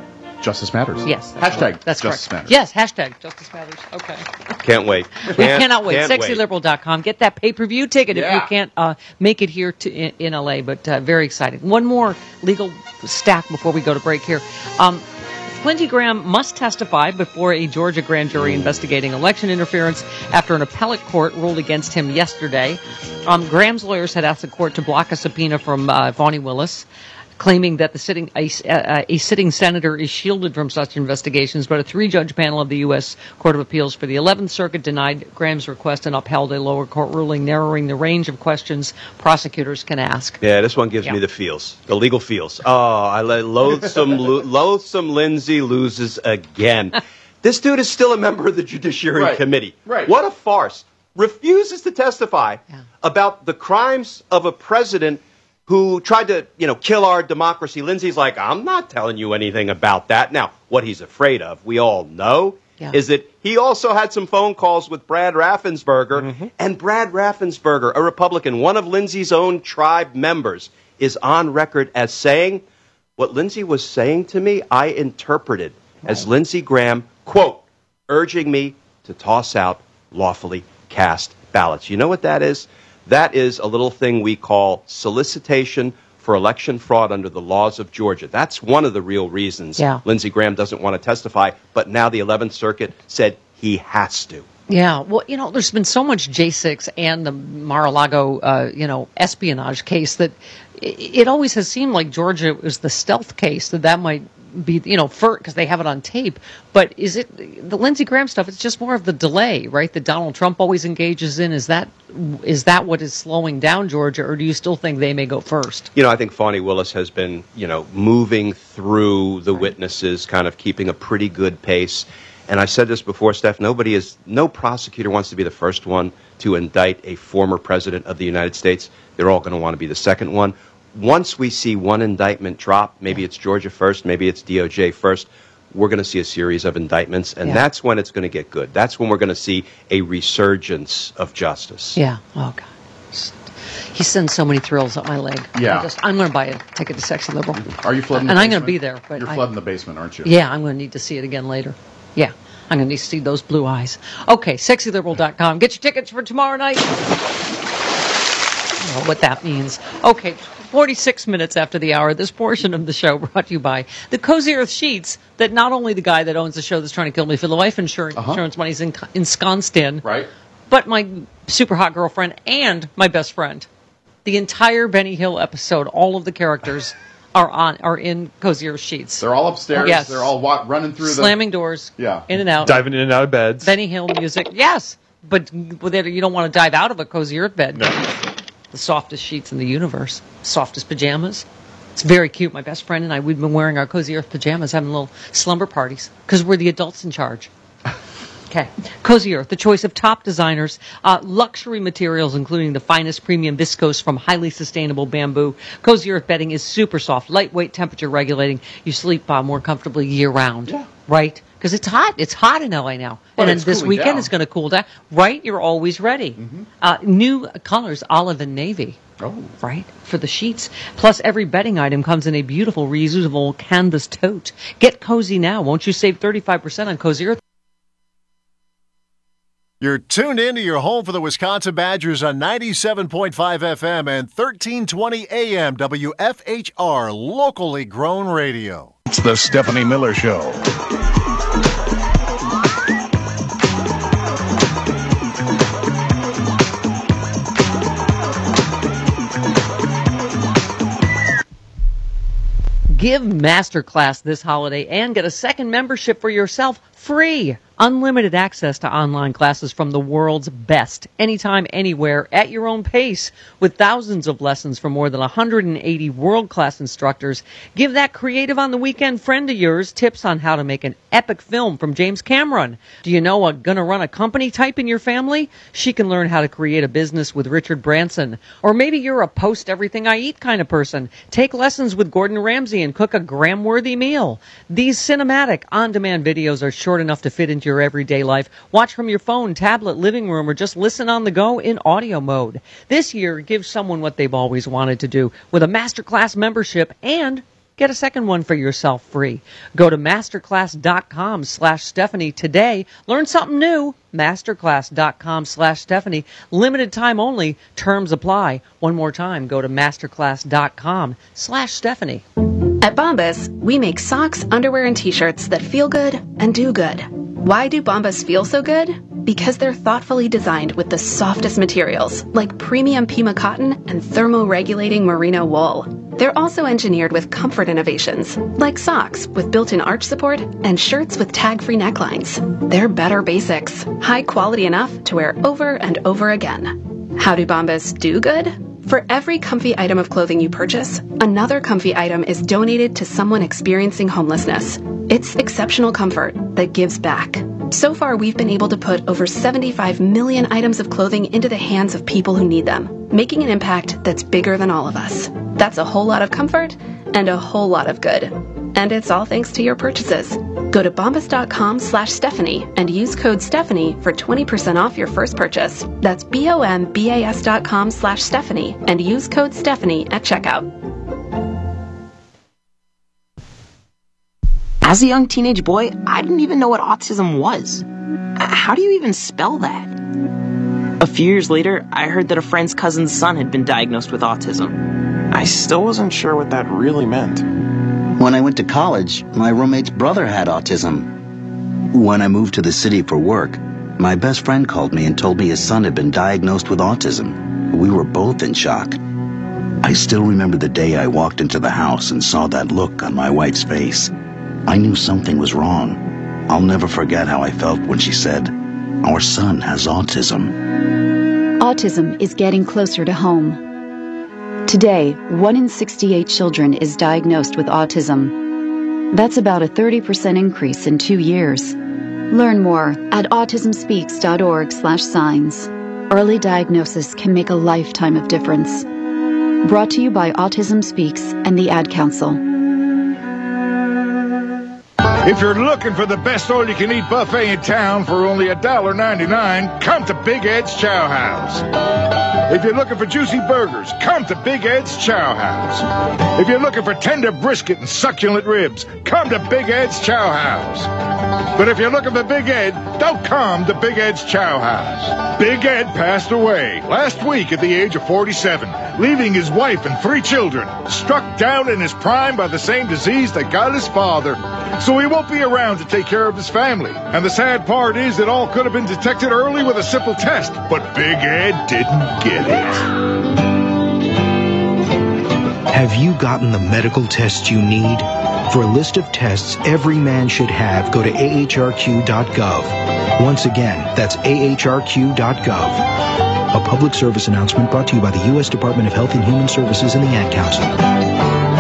Justice Matters. Yes. That's Hashtag right. That's Justice correct. Matters. Yes, hashtag Justice Matters. Okay. Can't wait. We Can't- cannot wait. can't sexy liberal dot com. Get that pay-per-view ticket if Yeah. you can't uh, make it here to in, in L A, but uh, very exciting. One more legal stack before we go to break here. Um, Lindsey Graham must testify before a Georgia grand jury investigating election interference after an appellate court ruled against him yesterday. Um, Graham's lawyers had asked the court to block a subpoena from uh, Fani Willis, claiming that the sitting a, a, a sitting senator is shielded from such investigations, but a three-judge panel of the U S Court of Appeals for the eleventh Circuit denied Graham's request and upheld a lower court ruling narrowing the range of questions prosecutors can ask. Yeah, this one gives Yeah. me the feels, the legal feels. Oh, I let loathsome, lo- loathsome Lindsay loses again. This dude is still a member of the Judiciary Right. Committee. Right. What a farce. Refuses to testify about the crimes of a president who tried to, you know, kill our democracy. Lindsay's like, I'm not telling you anything about that. Now, what he's afraid of, we all know, Yeah. is that he also had some phone calls with Brad Raffensperger, and Brad Raffensperger, a Republican, one of Lindsay's own tribe members, is on record as saying, what Lindsay was saying to me, I interpreted as Lindsey Graham, quote, urging me to toss out lawfully cast ballots. You know what that is? That is a little thing we call solicitation for election fraud under the laws of Georgia. That's one of the real reasons Yeah. Lindsey Graham doesn't want to testify, but now the eleventh Circuit said he has to. Yeah, well, you know, there's been so much J six and the Mar-a-Lago, uh, you know, espionage case that it, it always has seemed like Georgia was the stealth case, that that might be, you know, because they have it on tape. But is it the Lindsey Graham stuff? It's just more of the delay, right? That Donald Trump always engages in. Is that is that what is slowing down Georgia, or do you still think they may go first? You know, I think Fani Willis has been, you know, moving through the witnesses, kind of keeping a pretty good pace. And I said this before, Steph, nobody is, no prosecutor wants to be the first one to indict a former president of the United States. They're all going to want to be the second one. Once we see one indictment drop, maybe it's Georgia first, maybe it's D O J first, we're going to see a series of indictments, and Yeah. that's when it's going to get good. That's when we're going to see a resurgence of justice. Yeah. Oh God. He sends so many thrills up my leg. Yeah. I'm, just, I'm going to buy a ticket to Sexy Liberal. Are you flooding And the I'm going to basement? be there. But You're I- flooding the basement, aren't you? Yeah, I'm going to need to see it again later. Yeah, I'm going to need to see those blue eyes. Okay, sexy liberal dot com. Get your tickets for tomorrow night. I don't know what that means. Okay, forty-six minutes after the hour, this portion of the show brought to you by the Cozy Earth Sheets that not only the guy that owns the show that's trying to kill me for the life insurance, Uh-huh. insurance money's in, ensconced in, Right. but my super hot girlfriend and my best friend. The entire Benny Hill episode, all of the characters are on are in Cozy Earth Sheets. They're all upstairs. Yes. They're all wa- running through Slamming doors, the... Yeah. in and out. Diving in and out of beds. Benny Hill music, yes, but with it, you don't want to dive out of a Cozy Earth bed. No. The softest sheets in the universe, softest pajamas. It's very cute. My best friend and I, we've been wearing our Cozy Earth pajamas, having little slumber parties because we're the adults in charge. Okay. Cozy Earth, the choice of top designers, uh, luxury materials, including the finest premium viscose from highly sustainable bamboo. Cozy Earth bedding is super soft, lightweight, temperature regulating. You sleep uh, more comfortably year round, Yeah. right? Because it's hot. It's hot in L A now. But and then it's this cooling weekend down. it's going to cool down. Right? You're always ready. Mm-hmm. Uh, new colors, olive and navy. Oh. Right? For the sheets. Plus, every bedding item comes in a beautiful reusable canvas tote. Get cozy now. Won't you save thirty-five percent on Cozy Earth? You're tuned in to your home for the Wisconsin Badgers on ninety-seven point five F M and thirteen twenty A M W F H R, locally grown radio. It's the Stephanie Miller Show. Give Masterclass this holiday and get a second membership for yourself free. Unlimited access to online classes from the world's best, anytime, anywhere, at your own pace, with thousands of lessons from more than one hundred eighty world-class instructors. Give that creative on the weekend friend of yours tips on how to make an epic film from James Cameron. Do you know a gonna run a company type in your family? She can learn how to create a business with Richard Branson. Or maybe you're a post everything I eat kind of person. Take lessons with Gordon Ramsay and cook a Graham-worthy meal. These cinematic, on-demand videos are short enough to fit into your everyday life. Watch from your phone, tablet, living room, or just listen on the go in audio mode. This year, give someone what they've always wanted to do with a Masterclass membership and Get a second one for yourself free. Go to masterclass.com slash Stephanie today. Learn something new. Masterclass.com slash Stephanie. Limited time only. Terms apply. One more time. Go to masterclass.com slash Stephanie. At Bombas, we make socks, underwear, and t-shirts that feel good and do good. Why do Bombas feel so good? Because they're thoughtfully designed with the softest materials, like premium Pima cotton and thermoregulating merino wool. They're also engineered with comfort innovations, like socks with built-in arch support and shirts with tag-free necklines. They're better basics, high quality enough to wear over and over again. How do Bombas do good? For every comfy item of clothing you purchase, another comfy item is donated to someone experiencing homelessness. It's exceptional comfort that gives back. So far, we've been able to put over seventy-five million items of clothing into the hands of people who need them, making an impact that's bigger than all of us. That's a whole lot of comfort and a whole lot of good. And it's all thanks to your purchases. Go to bombas.com slash Stephanie and use code Stephanie for twenty percent off your first purchase. That's B-O-M-B-A-S dot com slash Stephanie and use code Stephanie at checkout. As a young teenage boy, I didn't even know what autism was. How do you even spell that? A few years later, I heard that a friend's cousin's son had been diagnosed with autism. I still wasn't sure what that really meant. When I went to college, my roommate's brother had autism. When I moved to the city for work, my best friend called me and told me his son had been diagnosed with autism. We were both in shock. I still remember the day I walked into the house and saw that look on my wife's face. I knew something was wrong. I'll never forget how I felt when she said, "Our son has autism." Autism is getting closer to home. Today, one in sixty-eight children is diagnosed with autism. That's about a thirty percent increase in two years. Learn more at autismspeaks.org slash signs. Early diagnosis can make a lifetime of difference. Brought to you by Autism Speaks and the Ad Council. If you're looking for the best all-you-can-eat buffet in town for only one dollar ninety-nine, come to Big Ed's Chow House. If you're looking for juicy burgers, come to Big Ed's Chow House. If you're looking for tender brisket and succulent ribs, come to Big Ed's Chow House. But if you're looking for Big Ed, don't come to Big Ed's Chow House. Big Ed passed away last week at the age of forty-seven, leaving his wife and three children, struck down in his prime by the same disease that got his father. So he won't be around to take care of his family. And the sad part is it all could have been detected early with a simple test, but Big Ed didn't get it. Have you gotten the medical tests you need? For a list of tests every man should have, go to A H R Q dot gov. Once again, that's A H R Q dot gov. A public service announcement brought to you by the U S Department of Health and Human Services and the Ad Council.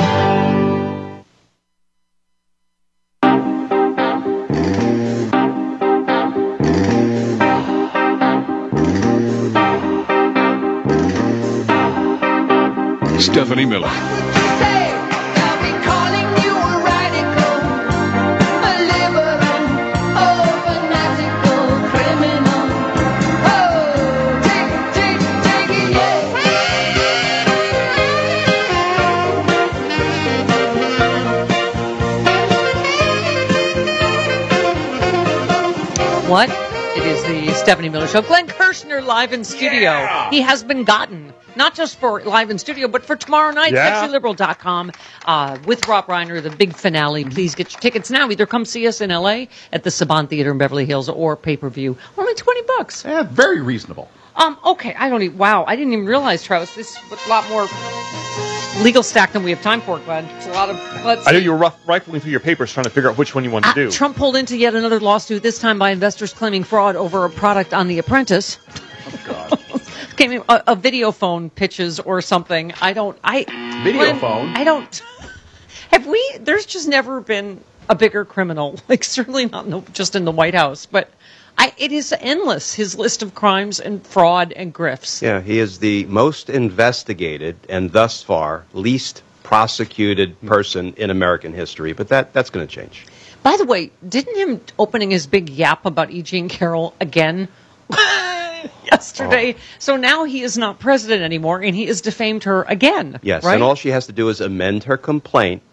Stephanie Miller. What? It is the Stephanie Miller Show. Glenn Kirshner live in studio. Yeah. He has been gotten, not just for live in studio, but for tomorrow night, Yeah. sexy liberal dot com, uh, with Rob Reiner, the big finale. Please get your tickets now. Either come see us in L A at the Saban Theater in Beverly Hills or pay-per-view. Only twenty bucks. Yeah, very reasonable. Um, okay, I don't even, wow, I didn't even realize, Travis, this is a lot more legal stack than we have time for, Glenn. It's a lot of, let's I know see. you were rough, rifling through your papers trying to figure out which one you wanted Uh, to do. Trump pulled into yet another lawsuit, this time by investors claiming fraud over a product on The Apprentice. Oh, God. Came in, a, a video phone pitches or something. I don't, I... Video Glenn, phone? I don't... Have we... There's just never been a bigger criminal. Like, certainly not in the, just in the White House, but... I, it is endless, his list of crimes and fraud and grifts. Yeah, he is the most investigated and thus far least prosecuted person in American history, but that, that's going to change. By the way, didn't him opening his big yap about E. Jean Carroll again yesterday? Oh. So now he is not president anymore, and he has defamed her again. Yes, right? and all she has to do is amend her complaint,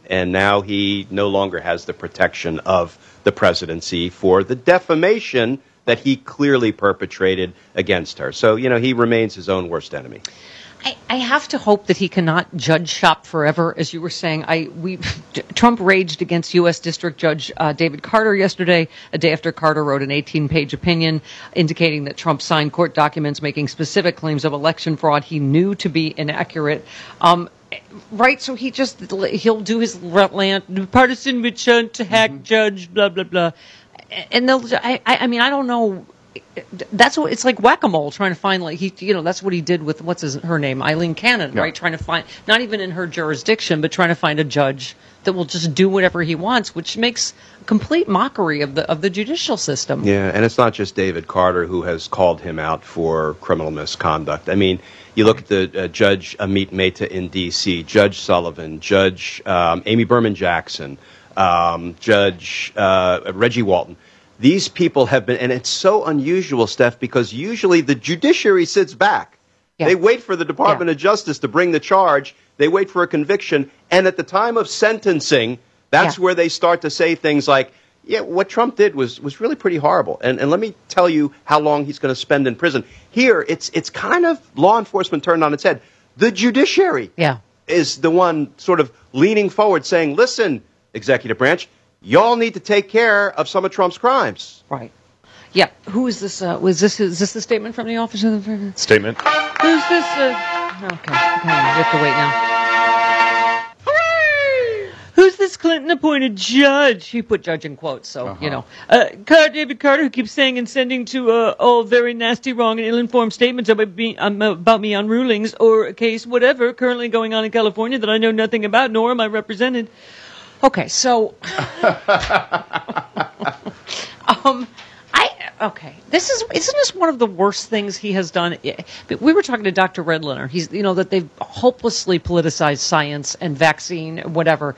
and now he no longer has the protection of the presidency for the defamation that he clearly perpetrated against her. So, you know, he remains his own worst enemy. I, I have to hope that he cannot judge shop forever, as you were saying. I we Trump raged against U S District Judge uh, David Carter yesterday, a day after Carter wrote an eighteen-page opinion indicating that Trump signed court documents making specific claims of election fraud he knew to be inaccurate. Um, right, so he just he'll do his rant, partisan witch hunt, hack mm-hmm. judge, blah blah blah, and they'll. I I mean I don't know. That's what it's like whack-a-mole trying to find like he you know that's what he did with what's his, her name Eileen Cannon yeah. right trying to find not even in her jurisdiction but trying to find a judge that will just do whatever he wants, which makes a complete mockery of the of the judicial system. Yeah, and it's not just David Carter who has called him out for criminal misconduct. I mean, you look at the uh, Judge Amit Mehta in D C, Judge Sullivan, Judge um, Amy Berman Jackson, um, Judge uh, Reggie Walton. These people have been, and it's so unusual, Steph, because usually the judiciary sits back. Yeah. They wait for the Department yeah. of Justice to bring the charge. They wait for a conviction. And at the time of sentencing, that's yeah. where they start to say things like, yeah, what Trump did was, was really pretty horrible. And, and let me tell you how long he's going to spend in prison. Here, it's it's kind of law enforcement turned on its head. The judiciary yeah. is the one sort of leaning forward saying, listen, executive branch, y'all need to take care of some of Trump's crimes. Right. Yeah. Who is this? Uh, was this is this the statement from the office of the president? Statement. Who's this? Uh, okay. okay. We have to wait now. Hooray! Who's this Clinton-appointed judge? He put judge in quotes, so uh-huh. you know. Uh, Carter, David Carter, who keeps saying and sending to uh, all very nasty, wrong, and ill-informed statements about, being, um, about me on rulings or a case, whatever, currently going on in California that I know nothing about, nor am I represented. Okay, so um, I okay. This is isn't this one of the worst things he has done? We were talking to Doctor Redliner. He's you know that they've hopelessly politicized science and vaccine, whatever,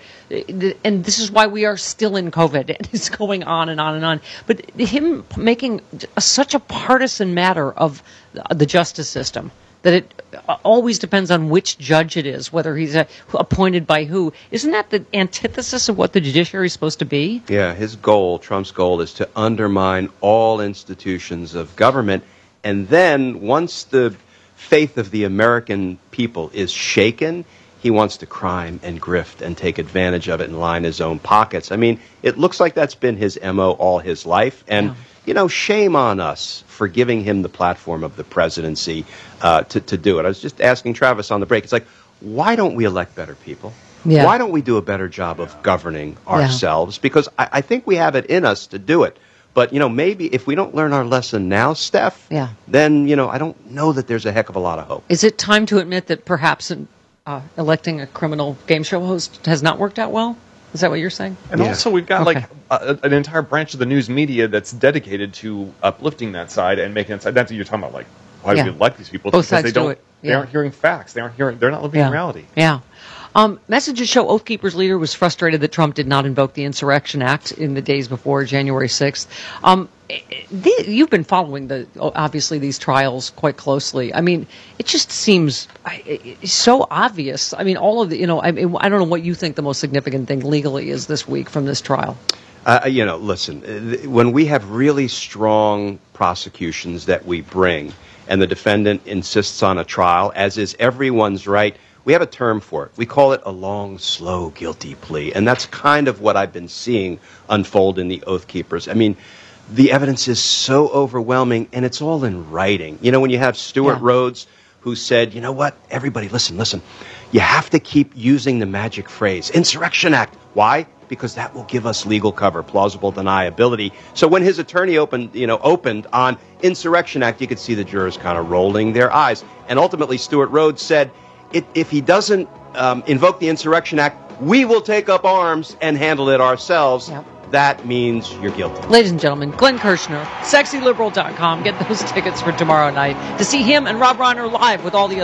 and this is why we are still in COVID. It's going on and on and on. But him making such a partisan matter of the justice system. That it always depends on which judge it is, whether he's uh, appointed by who. Isn't that the antithesis of what the judiciary is supposed to be? Yeah, his goal, Trump's goal, is to undermine all institutions of government. And then once the faith of the American people is shaken, he wants to crime and grift and take advantage of it and line his own pockets. I mean, it looks like that's been his M O all his life. And, yeah. you know, shame on us for giving him the platform of the presidency uh, to, to do it. I was just asking Travis on the break. It's like, why don't we elect better people? Yeah. Why don't we do a better job of governing ourselves? Yeah. Because I, I think we have it in us to do it. But, you know, maybe if we don't learn our lesson now, Steph, yeah. then, you know, I don't know that there's a heck of a lot of hope. Is it time to admit that perhaps uh, electing a criminal game show host has not worked out well? Is that what you're saying? And yeah. also, we've got okay. like a, an entire branch of the news media that's dedicated to uplifting that side and making it. That's what you're talking about. Like, why yeah. do we like these people? Both because sides they don't. do it. Yeah. They aren't hearing facts. They aren't hearing. They're not living yeah. in reality. Yeah. Um, messages show Oath Keepers leader was frustrated that Trump did not invoke the Insurrection Act in the days before January sixth. Um, the, you've been following the obviously these trials quite closely. I mean, it just seems it's so obvious. I mean, all of the you know. I mean, I don't know what you think the most significant thing legally is this week from this trial. Uh, you know, listen, when we have really strong prosecutions that we bring, and the defendant insists on a trial, as is everyone's right. We have a term for it. We call it a long, slow, guilty plea. And that's kind of what I've been seeing unfold in the Oath Keepers. I mean, the evidence is so overwhelming, and it's all in writing. You know, when you have Stuart yeah. Rhodes, who said, you know what, everybody, listen, listen. You have to keep using the magic phrase, Insurrection Act. Why? Because that will give us legal cover, plausible deniability. So when his attorney opened, you know, opened on Insurrection Act, you could see the jurors kind of rolling their eyes. And ultimately, Stuart Rhodes said, It, if he doesn't um, invoke the Insurrection Act, we will take up arms and handle it ourselves. Yep. That means you're guilty. Ladies and gentlemen, Glenn Kirshner, sexy liberal dot com. Get those tickets for tomorrow night to see him and Rob Reiner live with all the other.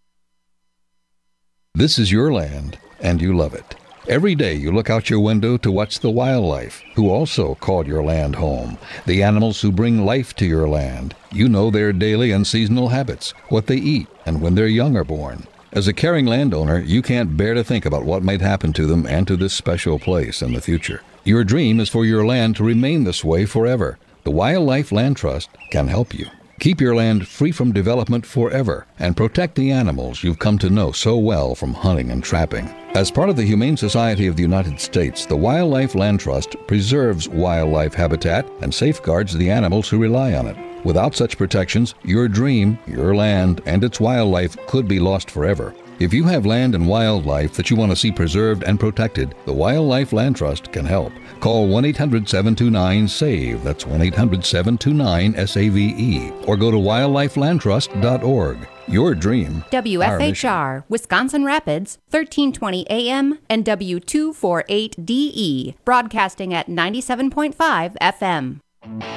This is your land, and you love it. Every day you look out your window to watch the wildlife, who also call your land home. The animals who bring life to your land. You know their daily and seasonal habits, what they eat, and when their young are born. As a caring landowner, you can't bear to think about what might happen to them and to this special place in the future. Your dream is for your land to remain this way forever. The Wildlife Land Trust can help you. Keep your land free from development forever and protect the animals you've come to know so well from hunting and trapping. As part of the Humane Society of the United States, the Wildlife Land Trust preserves wildlife habitat and safeguards the animals who rely on it. Without such protections, your dream, your land, and its wildlife could be lost forever. If you have land and wildlife that you want to see preserved and protected, the Wildlife Land Trust can help. Call one eight hundred seven two nine SAVE, that's one eight hundred seven two nine S A V E, or go to wildlife land trust dot org. Your dream, W F H R, Wisconsin Rapids, thirteen twenty A M and W two forty-eight D E, broadcasting at ninety-seven point five F M.